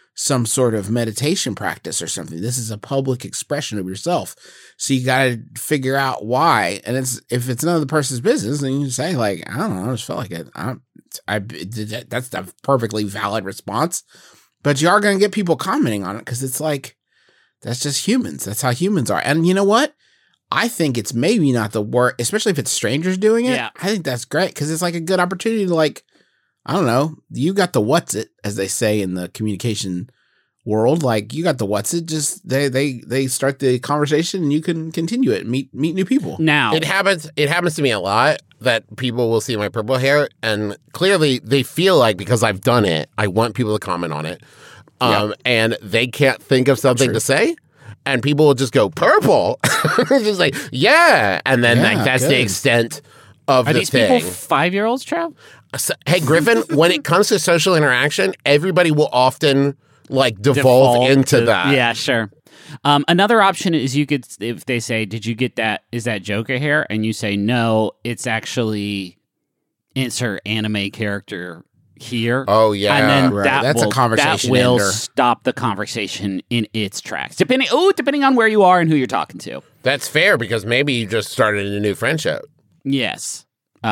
some sort of meditation practice or something. This is a public expression of yourself. So you got to figure out why. And if it's none of the person's business, then you say like, I don't know, I just felt like it. That's a perfectly valid response. But you are going to get people commenting on it because it's like, that's just humans. That's how humans are. And you know what? I think it's maybe not the worst, especially if it's strangers doing it. Yeah. I think that's great because it's like a good opportunity to like, I don't know, you got the what's it, as they say in the communication world. Like you got the what's it, just they start the conversation and you can continue it and meet new people. Now It happens to me a lot that people will see my purple hair and clearly they feel like because I've done it, I want people to comment on it. And they can't think of something to say. And people will just go, purple. Just like, yeah. And then like that's the extent of are the these thing. people 5-year-olds, Trav? So, hey, Griffin, when it comes to social interaction, everybody will often like devolve into that. Yeah, sure. Another option is you could, if they say, did you get that? Is that Joker hair? And you say, no, it's actually insert anime character here. Oh, yeah. And then Right. That's a conversation that will ender. stop the conversation in its tracks. Depending on where you are and who you're talking to. That's fair because maybe you just started a new friendship. Yes.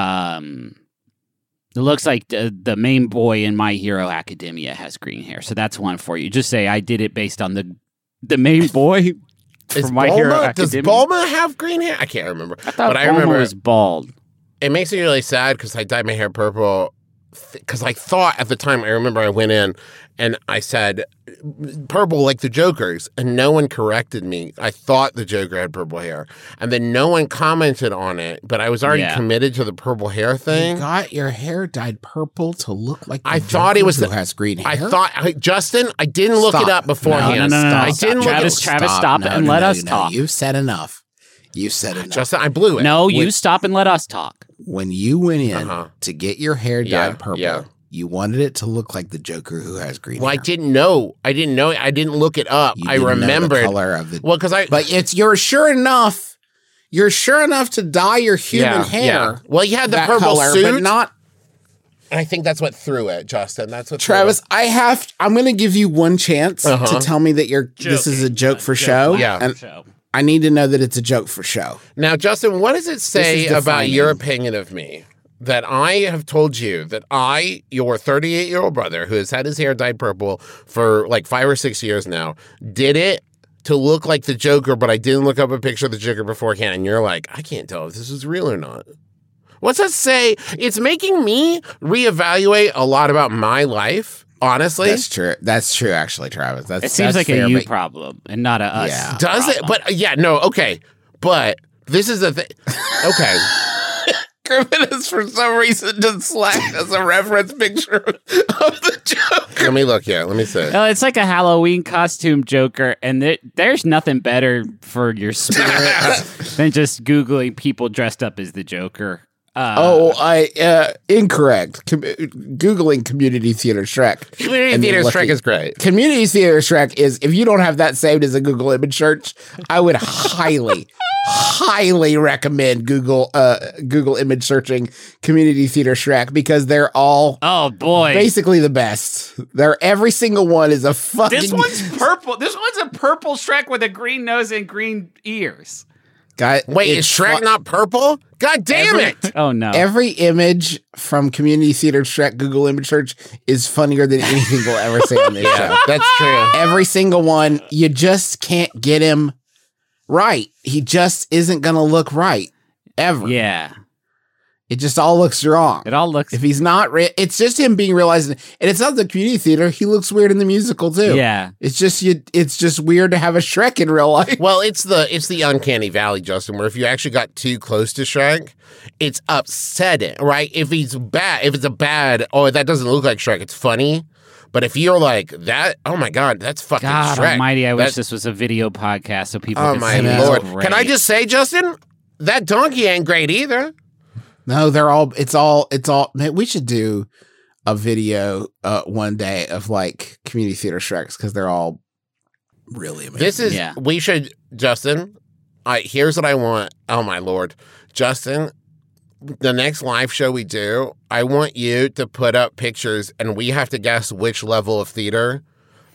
It looks like the main boy in My Hero Academia has green hair. So that's one for you. Just say I did it based on the main boy from My Hero Academia. Does Bulma have green hair? I can't remember. I thought but Bulma I remember was bald. It makes me really sad because I dyed my hair purple because I thought at the time, I remember I went in and I said purple like the Joker's and no one corrected me. I thought the Joker had purple hair and then no one commented on it, but I was already committed to the purple hair thing. You got your hair dyed purple to look like the I thought it was Joker who has green hair. I thought, Justin, I didn't look it up beforehand. No. I didn't look it up. Travis, stop and let us talk. You've said enough. You said enough. Justin, I blew it. No, you stop and let us talk. When you went in to get your hair dyed purple, you wanted it to look like the Joker who has green hair. I didn't know. I didn't look it up. I remembered the color of the. Well, because But you're sure enough. You're sure enough to dye your human hair. Yeah. Well, you had the that purple color, suit, but not. I think that's what threw it, Justin. That's what. Travis, I'm going to give you one chance to tell me that this is a joke for show. Yeah. And I need to know that it's a joke for show. Now, Justin, what does it say about your opinion of me? That I have told you that your 38-year-old brother, who has had his hair dyed purple for like 5 or 6 years now, did it to look like the Joker, but I didn't look up a picture of the Joker beforehand. And you're like, I can't tell if this is real or not. What's that say? It's making me reevaluate a lot about my life. Honestly, That's true. Actually, Travis, it seems like a you problem and not a us. Yeah. Does problem. it? But yeah, no. Okay, but this is the thing. Okay. Griffin is for some reason just slacked as a reference picture of the Joker. Let me look here. Let me see. Well, it's like a Halloween costume Joker, and there's nothing better for your spirit than just Googling people dressed up as the Joker. Incorrect. Googling Community Theater Shrek. Community Theater Shrek is great. Community Theater Shrek is, if you don't have that saved as a Google image search, I would highly recommend Google image searching Community Theater Shrek because they're all basically the best. Every single one is a fucking. This one's purple. This one's a purple Shrek with a green nose and green ears. Wait, is Shrek not purple? God damn it! Oh no! Every image from Community Theater Shrek Google image search is funnier than anything we'll ever see on this show. That's true. Every single one, you just can't get him right. He just isn't going to look right ever. Yeah. It just all looks wrong. It all looks. If he's not, it's just him being realized, and it's not the Community Theater. He looks weird in the musical too. Yeah, it's just weird to have a Shrek in real life. Well, it's the uncanny valley, Justin, where if you actually got too close to Shrek, it's upsetting, right? If it's a bad, that doesn't look like Shrek. It's funny. But if you're like that, oh my God, that's fucking God Shrek. Almighty! I wish this was a video podcast so people. Oh could my see Lord! Great. Can I just say, Justin, that donkey ain't great either. No, it's all, man, we should do a video one day of like Community Theater Shreks because they're all really amazing. We should, Justin, here's what I want. Oh my Lord. Justin, the next live show we do, I want you to put up pictures and we have to guess which level of theater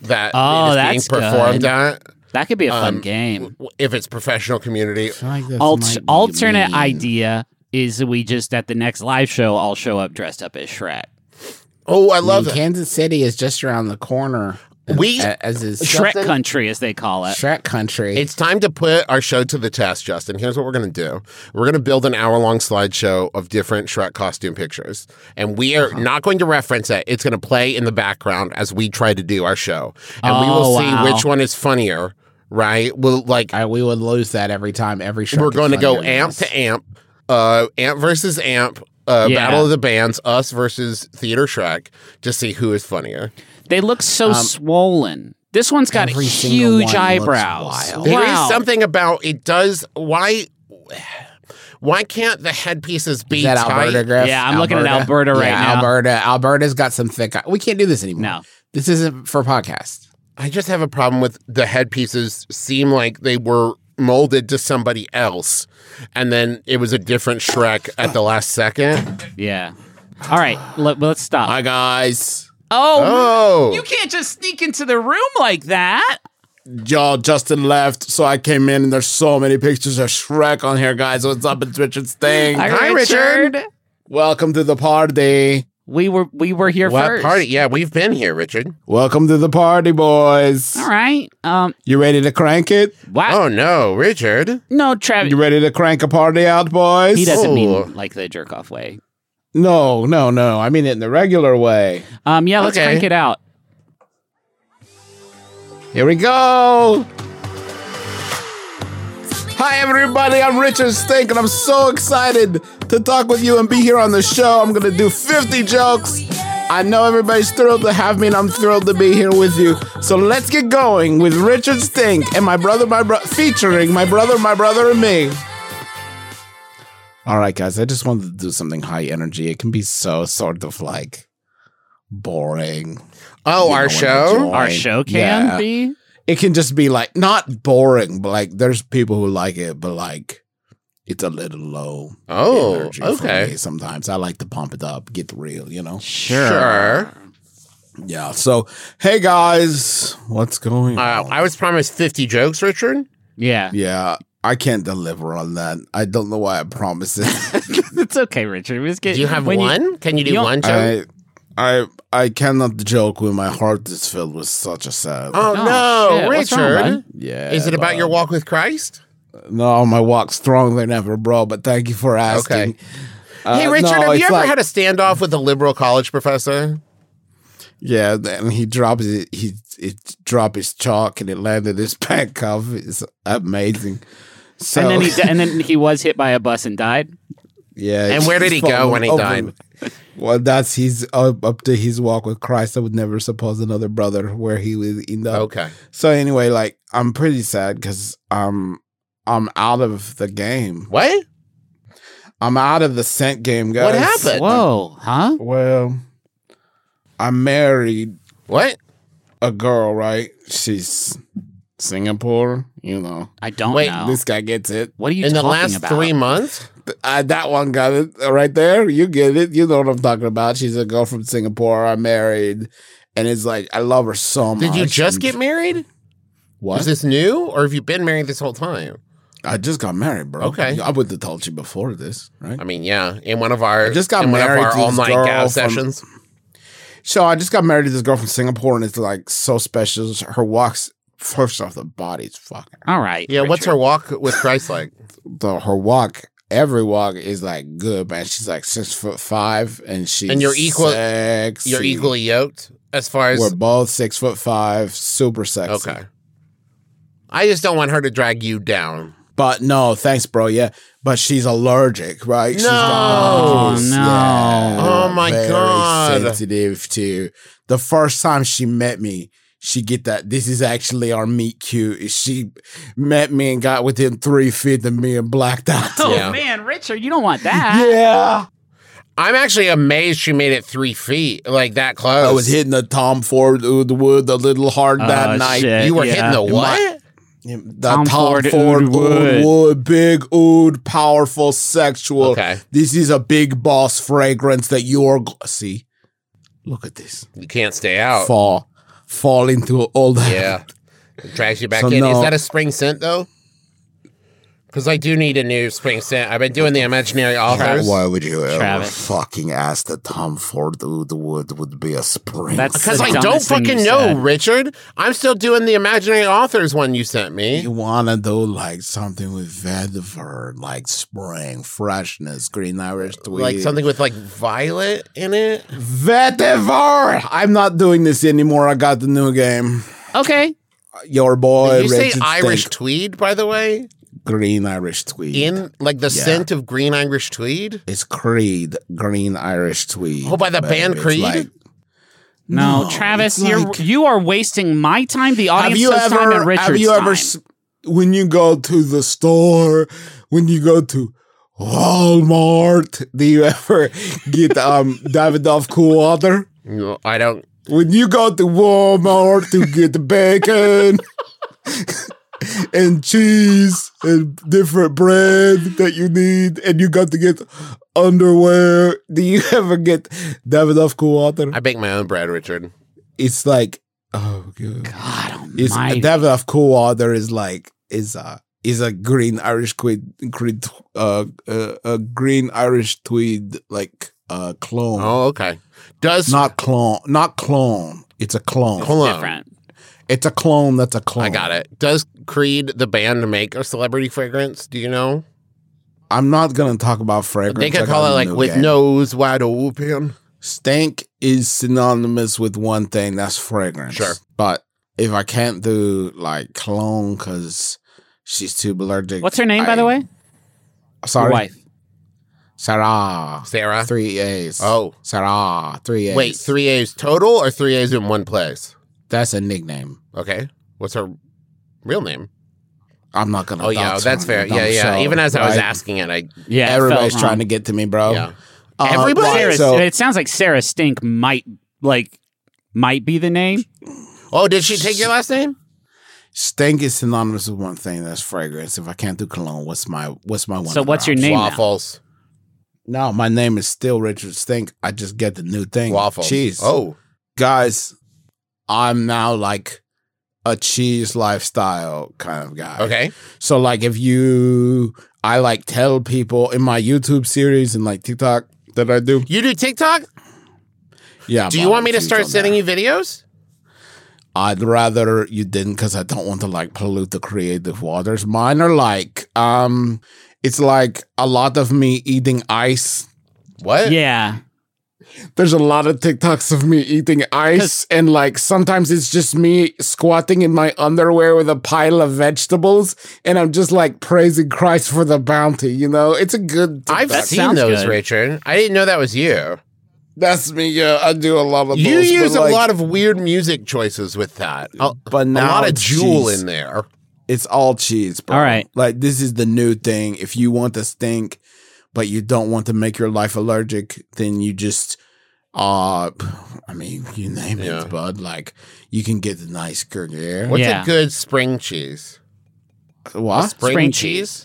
that Oh, it is that's being performed good. at. That could be a fun game. If it's professional community. I feel like this might be Alternate mean. idea is we just at the next live show all show up dressed up as Shrek. Oh, I love mean, it. Kansas City is just around the corner. As is Shrek Country, as they call it. Shrek Country. It's time to put our show to the test, Justin. Here's what we're going to do. We're going to build an hour-long slideshow of different Shrek costume pictures. And we are not going to reference it. It's going to play in the background as we try to do our show. And we will see which one is funnier, right? We'll we would lose that every time. Every Shrek we're going to go funnier than amp us. to amp, amp versus amp, battle of the bands, us versus Theater Shrek, to see who is funnier. They look so swollen. This one's got every single huge one looks eyebrows. wild. There is something about it does. Why can't the headpieces be Is that tight? Alberta, Griff? Yeah, I'm looking at Alberta right now. Alberta's got some thick. We can't do this anymore. No. This isn't for podcast. I just have a problem with the headpieces seem like they were molded to somebody else, and then it was a different Shrek at the last second. Yeah. All right, let's stop. Hi guys. Oh. You can't just sneak into the room like that. Y'all, Justin left, so I came in, and there's so many pictures of Shrek on here, guys. What's up? It's Richard's thing. Hi, Richard. Welcome to the party. We were here What first. party? Yeah, we've been here, Richard. Welcome to the party, boys. All right. You ready to crank it? Wow. Oh no, Richard. No, Travis. You ready to crank a party out, boys? He doesn't Oh. mean like the jerk off way. No. I mean it in the regular way. Yeah, let's Okay. crank it out. Here we go. Hi, everybody. I'm Richard Stink, and I'm so excited to talk with you and be here on the show. I'm going to do 50 jokes. I know everybody's thrilled to have me, and I'm thrilled to be here with you. So let's get going with Richard Stink and featuring my brother, and me. All right, guys. I just wanted to do something high energy. It can be so sort of like boring. Oh, You our know, show. when you Our join. show can Yeah. be. It can just be like not boring, but like there's people who like it, but like it's a little low. Oh, energy for okay. me sometimes I like to pump it up, get real, you know. Sure. Yeah. So hey guys, what's going on? I was promised 50 jokes, Richard. Yeah. Yeah, I can't deliver on that. I don't know why I promised it. It's okay, Richard. We just get, Do you have when one? Can you do don't- one joke? I cannot joke when my heart is filled with such a sad. Oh, no, shit. What's wrong, Richard. bud? Yeah. Is it about but- your walk with Christ? No, my walk's stronger than ever, bro. But thank you for asking. Okay. Hey, Richard, no, have you it's ever like- had a standoff with a liberal college professor? Yeah, and he dropped it. He dropped his chalk and it landed his back cuff. It's amazing. So, And then he was hit by a bus and died. yeah. And where did he go when he died? Well, that's he's up to his walk with Christ. I would never suppose another brother where he would end up. Okay. So anyway, like I'm pretty sad because I'm out of the game. What? I'm out of the scent game, guys. What happened? Whoa, huh? Well, I married What? a girl, right? She's Singapore, you know. I don't Wait, know. This guy gets it. What are you In the talking last about? 3 months? That one got it right there. You get it. You know what I'm talking about. She's a girl from Singapore. I married, and it's like I love her so much. Did you just And- get married? what? Is this new, or have you been married this whole time? I just got married, bro. Okay. I would have told you before this, right? I mean, yeah, in one of our I just got in one of married our to this all-night girl gal from- sessions. So I just got married to this girl from Singapore, and it's like so special. Her walks, first off, the body's fucking. All right. Yeah, what's her walk with Christ like? Her walk, every walk is like good, man. She's like 6'5", and she's And you're equal- Sexy. You're equally yoked as far as We're both 6'5", super sexy. okay. I just don't want her to drag you down. But no, thanks, bro. Yeah, but she's allergic, right? She's No. Oh, no. Oh, my very God. sensitive to the first time she met me. She get that this is actually our meet cute. She met me and got within 3 feet of me and blacked out. Oh Yeah. man, Richard, you don't want that. Yeah, I'm actually amazed she made it 3 feet, like that close. I was hitting the Tom Ford wood a little hard that night. shit. You were Yeah. hitting the what? The Tom Ford Ford oud wood. wood, big oud, powerful, sexual. Okay. This is a big boss fragrance that you're see. Look at this. You can't stay out. fall into all that. Yeah. It drags you back So in. no. Is that a spring scent, though? Because I do need a new spring scent. I've been doing the imaginary authors. Why would you ever Travis. fucking ask that Tom Ford would be a spring? That's Because the I don't dumbest thing fucking you know, said. Richard. I'm still doing the imaginary authors one you sent me. You wanna do like something with vetiver, like spring, freshness, green Irish tweed. Like something with like violet in it. vetiver. I'm not doing this anymore. I got the new game. Okay. Your boy Did you say Richard Irish Stink. tweed, by the way? Green Irish tweed. In like the Yeah. scent of green Irish tweed? It's Creed, green Irish tweed. Oh, by the baby. band It's Creed? like- No, No, Travis, it's like- you are wasting my time, the audience's time, and Richard's have you time. ever, when you go to the store, when you go to Walmart, do you ever get Davidoff cool water? No, I don't. When you go to Walmart to get the bacon and cheese and different bread that you need, and you got to get underwear, do you ever get Davidoff cool water? I bake my own bread, Richard. It's like, oh god, it's almighty. Davidoff cool water is like is a green Irish green Irish tweed like clone. Oh, okay. Does Not clone. It's a clone. Cologne. Different. It's a clone that's a clone. I got it. Does Creed, the band, make a celebrity fragrance? Do you know? I'm not gonna talk about fragrance. They could I call got it a like new with game. nose wide open. Stank is synonymous with one thing, that's fragrance. Sure. But if I can't do like cologne because she's too allergic. What's her name, by the way? Sorry. Your wife. Sarah. Sarah? 3 A's. Oh. Sarah. 3 A's. Wait, 3 A's total or 3 A's in one place? That's a nickname. Okay. What's her real name? I'm not going to Oh, yeah, that's fair. Yeah, yeah. Even as I was asking it, I. Yeah, it Everybody's felt trying wrong. to get to me, bro. Yeah. Everybody? Sarah, So, it sounds like Sarah Stink might be the name. Oh, did she take your last name? Stink is synonymous with one thing, that's fragrance. If I can't do cologne, what's my one? So what's your name now? Waffles. No, my name is still Richard Stink. I just get the new thing. Waffles. Cheese. Oh. Guys, I'm now like a cheese lifestyle kind of guy. Okay. So like I like tell people in my YouTube series and like TikTok that I do. You do TikTok? Yeah. Do you want me to start sending you videos? I'd rather you didn't because I don't want to like pollute the creative waters. Mine are like, it's like a lot of me eating ice. What? Yeah. There's a lot of TikToks of me eating ice, and like sometimes it's just me squatting in my underwear with a pile of vegetables, and I'm just like praising Christ for the bounty. You know, it's a good. I've TikTok. seen sounds those, good. Richard. I didn't know that was you. That's me. Yeah, I do a lot of. You those, use but, a like, lot of weird music choices with that. but a now lot of it's jewel cheese. in there. It's all cheese, bro. All right. Like this is the new thing. If you want to stink, but you don't want to make your life allergic, then you just I mean, you name Yeah. it, bud. Like you can get the nice Gruyere. What's Yeah. a good spring cheese? What? Spring cheese. cheese?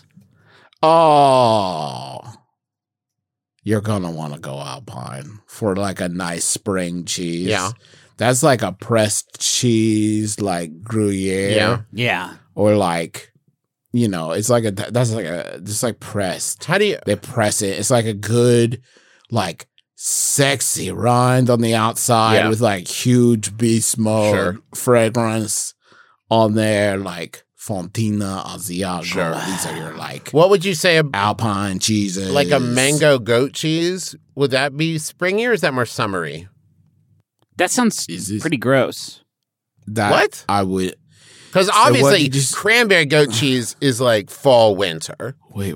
Oh. You're gonna want to go Alpine for like a nice spring cheese. Yeah. That's like a pressed cheese, like Gruyere. Yeah. Yeah. Or like, you know, it's like that's like a just like pressed. How do you? They press it. It's like a good, like sexy rind on the outside Yeah. with like huge beast mode Sure. fragrance on there, like Fontina, Asiago. Sure. These are your like What would you say? Alpine cheeses. Like a mango goat cheese? Would that be springy or is that more summery? That sounds Is this- pretty gross. That What? I would Because So what obviously, did you s- cranberry goat cheese is like fall winter. wait.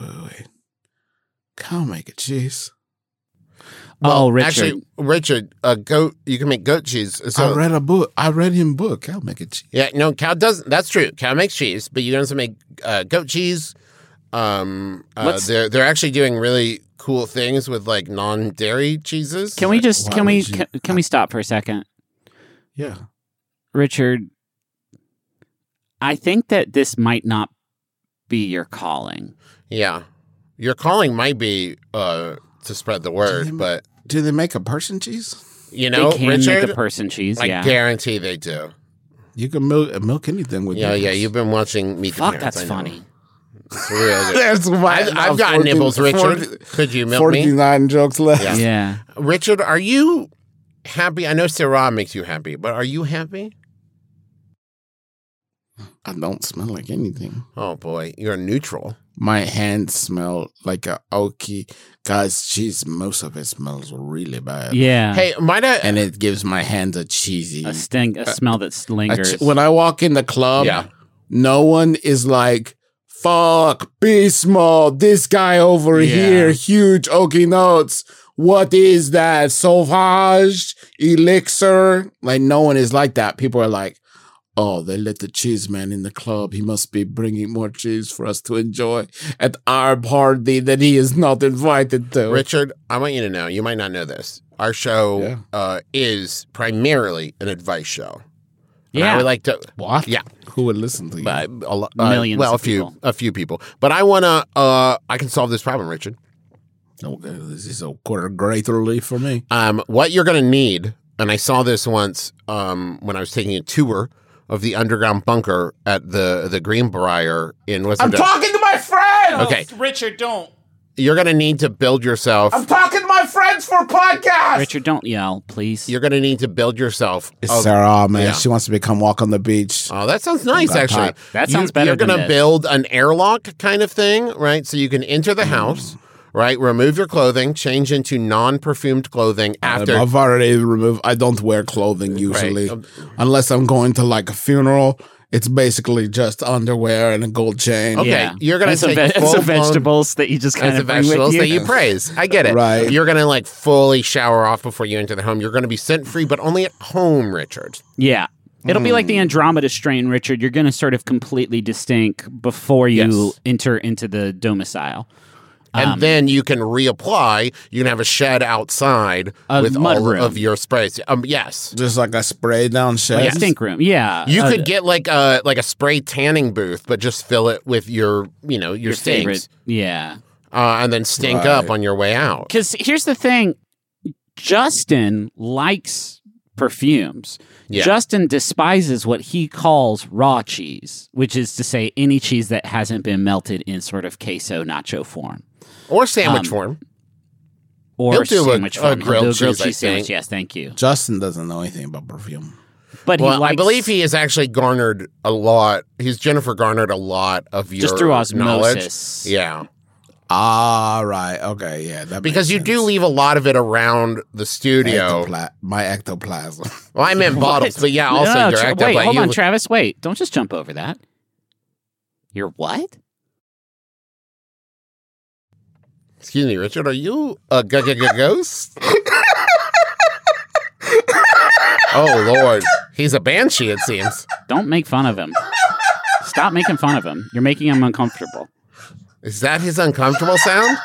Can't make a cheese. Oh, Richard. Actually, Richard, goat. You can make goat cheese. So I read a book. I read him book. Can't make a cheese. yeah, no, cow doesn't. That's true. Cow makes cheese, but you can also make goat cheese. Let's- They're actually doing really cool things with like non-dairy cheeses. Can we just Why can we would you- can we stop for a second? Yeah. Richard, I think that this might not be your calling. Yeah, your calling might be to spread the word, but Do they make a person cheese? You know, they can Richard, make a person cheese. I Yeah, guarantee they do. You can milk anything with Yeah, nipples. yeah. You've been watching Meet the fuck, Parents. that's I know. funny. It's real good. That's why I've got nipples, Richard. Could you milk me? 49 jokes left. Yeah. Yeah. Richard, are you happy? I know Sarah makes you happy, but are you happy? I don't smell like anything. Oh boy, you're neutral. My hands smell like a oaky. Guys, cheese, most of it smells really bad. Yeah. Hey, might I? And it gives my hands a cheesy. A smell that lingers. When I walk in the club, Yeah. no one is like, fuck, Beast Mode, this guy over here, huge oaky notes. What is that? Sauvage? Elixir? Like, no one is like that. People are like, oh, they let the cheese man in the club. He must be bringing more cheese for us to enjoy at our party that he is not invited to. Richard, I want you to know, you might not know this. Our show is primarily an advice show. And I would like to. What? Yeah. Who would listen to you? Millions Well, of people. a few people. But I want to, I can solve this problem, Richard. Okay, this is a quarter great relief for me. What you're going to need, and I saw this once when I was taking a tour of the underground bunker at the Greenbrier in West Virginia. talking to my friends! Okay. Richard, don't. You're going to need to build yourself. I'm talking to my friends for podcast! Richard, don't yell, please. You're going to need to build yourself. It's Sarah, man. yeah. She wants to become walk on the beach. Oh, that sounds nice, About actually. time. That sounds better You're than gonna this. build an airlock kind of thing, right? So you can enter the house, right? Remove your clothing, change into non-perfumed clothing after. I've already removed. I don't wear clothing usually, unless I'm going to like a funeral. It's basically just underwear and a gold chain. Okay, Yeah. you're gonna and some, take and some full-blown- vegetables that you just kind Kinds of of bring with vegetables you. that you praise. I get it. Right. You're gonna like fully shower off before you enter the home. You're gonna be scent free, but only at home, Richard. Yeah. It'll be like the Andromeda strain, Richard. You're going to sort of completely distinct before you enter into the domicile. And then you can reapply. You can have a shed outside A with mud all room. of your sprays. Yes. Just like a spray down shed. Stink room. Yeah. You could get like a spray tanning booth, but just fill it with your your favorite. stinks, Yeah. and then stink up on your way out. Because here's the thing Justin likes perfumes. Yeah. Justin despises what he calls raw cheese, which is to say any cheese that hasn't been melted in sort of queso nacho form. Or sandwich form. Or He'll do sandwich a form. He'll grilled do a grilled cheese, I cheese sandwich. think. Yes, thank you. Justin doesn't know anything about perfume. But he Well, likes, I believe he has actually garnered a lot. Jennifer garnered a lot of your just through knowledge. osmosis. Yeah. Ah, right. Okay, yeah. That Because makes you do sense. leave a lot of it around the studio. My ectoplasm. Well, I meant bottles, but yeah, also No, your Wait, ectoplasm. hold on, Travis. Wait, don't just jump over that. Your what? Excuse me, Richard, are you a ghost? Oh, Lord. He's a banshee, it seems. Don't make fun of him. Stop making fun of him. You're making him uncomfortable. Is that his uncomfortable sound?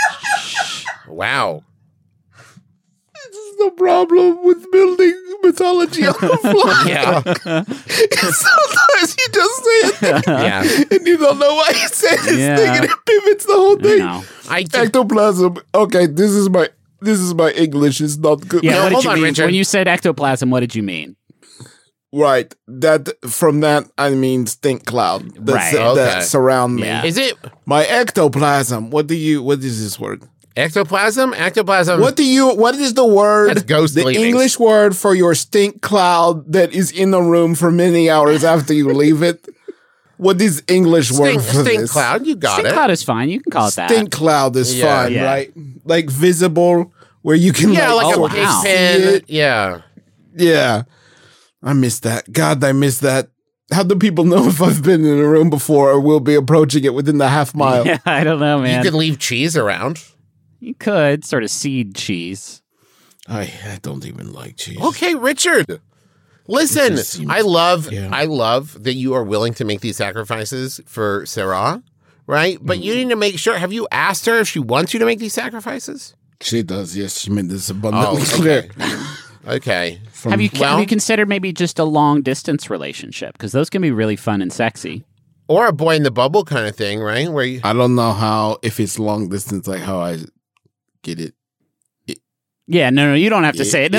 Wow. This is the problem with building mythology on the fly. Yeah. Sometimes you just say it Yeah. and you don't know why you said this Yeah. thing and it pivots the whole thing. No. Ectoplasm. Okay, this is my English. It's not good. Yeah, No, what did hold you on, mean? Richard. When you said ectoplasm, what did you mean? Right. From that I mean stink cloud. Right. That Okay. surround me. Yeah. Is it My ectoplasm. What is this word? ectoplasm? Ectoplasm. What is the word? That's ghost the leavings. English word for your stink cloud that is in a room for many hours after you leave it? What is English word for Stink this? cloud, you got Stink it. cloud is fine. You can call it that. Stink cloud is Yeah. fine, Yeah. right? Like visible, where you can Yeah, like Oh, a sort of pig wow. see pen. it. Yeah. Yeah. I miss that. God, I miss that. How do people know if I've been in a room before or will be approaching it within the half mile? Yeah, I don't know, man. You could leave cheese around. You could sort of seed cheese. I don't even like cheese. Okay, Richard. Listen, just seems- I love yeah. that you are willing to make these sacrifices for Sarah, right? But you need to make sure. Have you asked her if she wants you to make these sacrifices? She does, yes. She made this abundantly Oh, clear. Okay. Have you considered maybe just a long distance relationship? Because those can be really fun and sexy. Or a boy in the bubble kind of thing, right? Where you, I don't know if it's long distance, like how I get it. Yeah, no, you don't have to say it. No.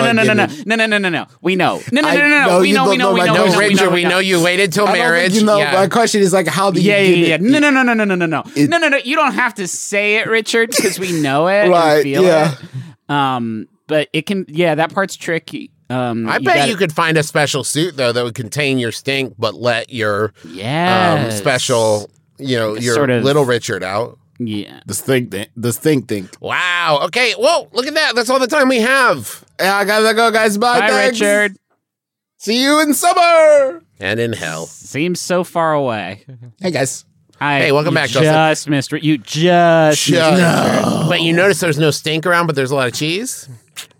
We know. No. We know. Richard, we know you waited till marriage. My question is like, how do you get it? No. You don't have to say it, Richard, because we know it and feel it. But it can, that part's tricky. I bet you could find a special suit, though, that would contain your stink, but let your special, your sort of little Richard out. Yeah. The stink thing. Wow. Okay. Whoa, look at that. That's all the time we have. Yeah, I gotta go, guys. Bye, thanks. Richard. See you in summer. And in hell. Seems so far away. Hey, guys. Hey, welcome back, Justin. You just missed Richard. But you notice there's no stink around, but there's a lot of cheese?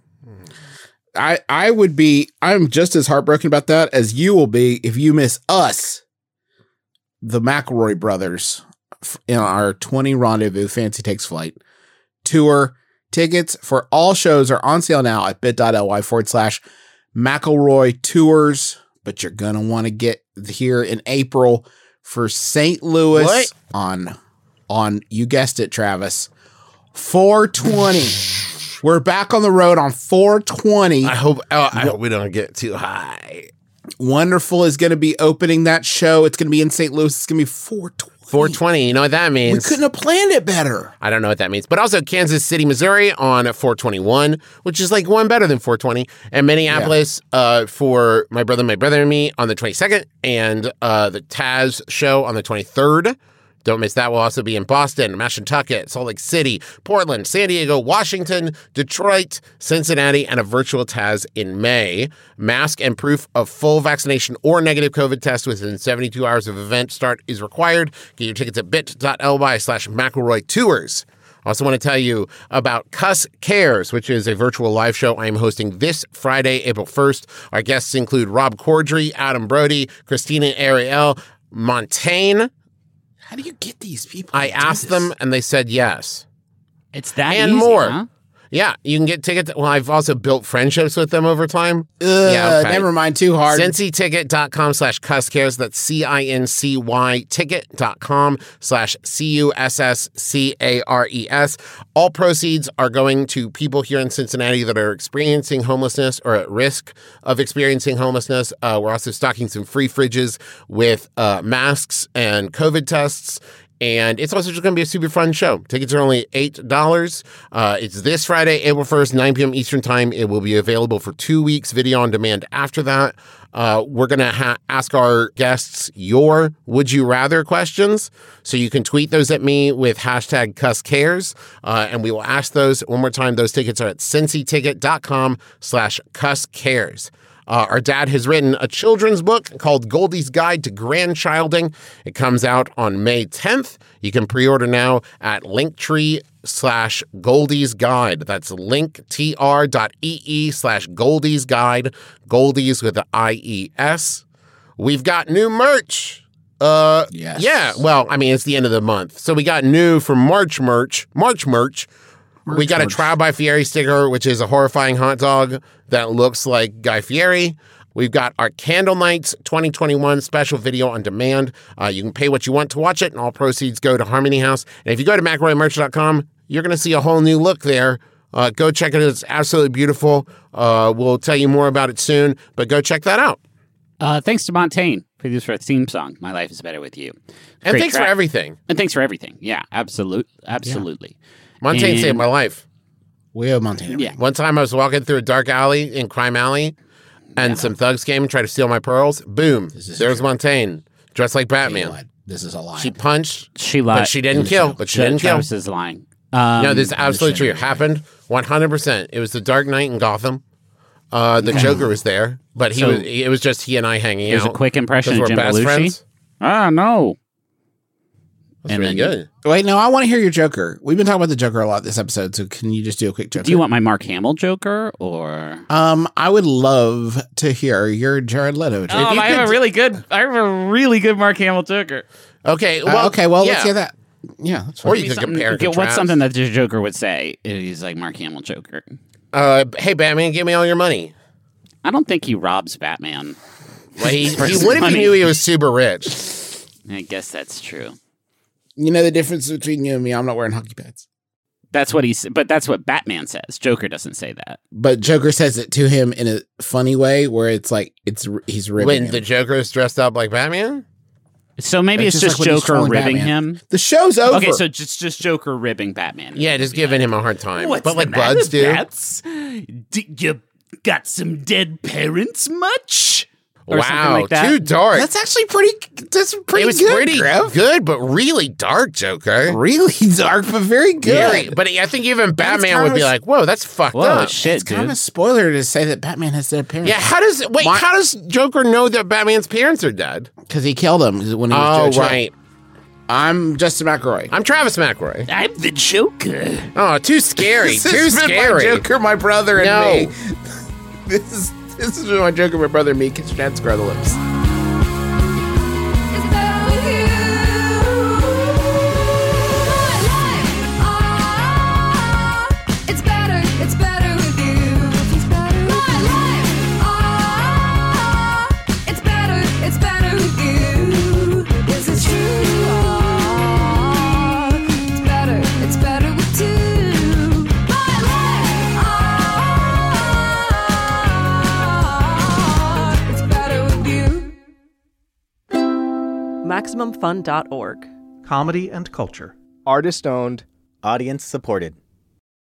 I'm just as heartbroken about that as you will be if you miss us, the McElroy brothers, in our 20 Rendezvous Fancy Takes Flight tour. Tickets for all shows are on sale now at bit.ly/McElroy Tours, but you're going to want to get here in April for St. Louis on, you guessed it, Travis, 420. We're back on the road on 420. I hope we don't get too high. Wonderful is going to be opening that show. It's going to be in St. Louis. It's going to be 420. 420. You know what that means? We couldn't have planned it better. I don't know what that means. But also Kansas City, Missouri on 421, which is like one better than 420. And Minneapolis for My Brother and Me on the 22nd. And the Taz show on the 23rd. Don't miss that. We'll also be in Boston, Mashantucket, Salt Lake City, Portland, San Diego, Washington, Detroit, Cincinnati, and a virtual Taz in May. Mask and proof of full vaccination or negative COVID test within 72 hours of event start is required. Get your tickets at bit.ly/McElroy Tours. I also want to tell you about Cuss Cares, which is a virtual live show I am hosting this Friday, April 1st. Our guests include Rob Corddry, Adam Brody, Christina Ariel, Montaigne. How do you get these people? I asked them, and they said yes. It's that and easy, more. huh? Yeah, you can get tickets. Well, I've also built friendships with them over time. Never mind, too hard. CincyTicket.com/CussCares. That's CINCY Ticket.com/CUSSCARES. All proceeds are going to people here in Cincinnati that are experiencing homelessness or at risk of experiencing homelessness. We're also stocking some free fridges with masks and COVID tests. And it's also just going to be a super fun show. Tickets are only $8. It's this Friday, April 1st, 9 p.m. Eastern Time. It will be available for 2 weeks, video on demand after that. We're going to ask our guests your Would You Rather questions. So you can tweet those at me with hashtag CussCares. And we will ask those one more time. Those tickets are at CincyTicket.com/CussCares. Our dad has written a children's book called Goldie's Guide to Grandchilding. It comes out on May 10th. You can pre-order now at Linktree/Goldie's Guide. That's linktr.ee/Goldie's Guide. Goldie's with the IES. We've got new merch. Yes. Yeah, well, I mean, it's the end of the month. So we got new for March merch. We got a Trial by Fieri sticker, which is a horrifying hot dog that looks like Guy Fieri. We've got our Candle Nights 2021 special video on demand. You can pay what you want to watch it, and all proceeds go to Harmony House. And if you go to McElroymerch.com, you're going to see a whole new look there. Go check it out. It's absolutely beautiful. We'll tell you more about it soon, but go check that out. Thanks to Montaigne for the theme song, My Life is Better With You. And Great thanks track. for everything. And thanks for everything. Yeah, absolutely. Yeah. Montaigne saved my life. We have Montaigne. Yeah. One time I was walking through a dark alley in Crime Alley, and some thugs came and tried to steal my pearls. Boom. There's Montaigne, dressed like Batman. This is a lie. She punched. She lied. But she didn't kill. Travis is lying. No, this is absolutely true. It happened 100%. It was the Dark Knight in Gotham. The Joker was there, but it was just he and I hanging out. Here's a quick impression of Jim best Belushi. Friends. No. That's really good. Wait, no, I want to hear your Joker. We've been talking about the Joker a lot this episode, so can you just do a quick Joker? Do you want my Mark Hamill Joker or? I would love to hear your Jared Leto Joker. I have a really good Mark Hamill Joker. Okay, well, let's hear that. Yeah, that's fine. Or you could compare and contrast. What's something that the Joker would say? He's like Mark Hamill Joker. Hey, Batman, give me all your money. I don't think he robs Batman. Well, he would if he knew he was super rich. I guess that's true. You know the difference between you and me? I'm not wearing hockey pads. That's what but that's what Batman says. Joker doesn't say that. But Joker says it to him in a funny way where it's like he's ribbing When him. the Joker is dressed up like Batman? So maybe That's it's just just like when he's Joker trolling ribbing Batman. him. The show's over. Okay, so just Joker ribbing Batman. Yeah, just giving him a hard time. What's but like the matter, buds do. Bats? You got some dead parents much? Or something Wow, like that? too dark. That's actually pretty it was good, pretty Griff. good, but really dark, Joker. Really dark, but very good. Very, but I think even Batman kind would of be a- like, "Whoa, that's fucked Whoa, up." shit, It's kind of dude. a spoiler to say that Batman has dead parents. Yeah, how does Joker know that Batman's parents are dead? Because he killed them when he was Oh, Joe Chill. right. I'm Justin McElroy. I'm Travis McElroy. I'm the Joker. Oh, too scary. This Too has been scary. my Joker, my brother, and No. me. This has been my Joker, my brother, and me. Kiss your dad, square the lips. It's better with you. My life, it's better with you. My life, it's better with you. This is true. It's better with two. My life, it's better with you. MaximumFun.org. Comedy and culture. Artist owned. Audience supported.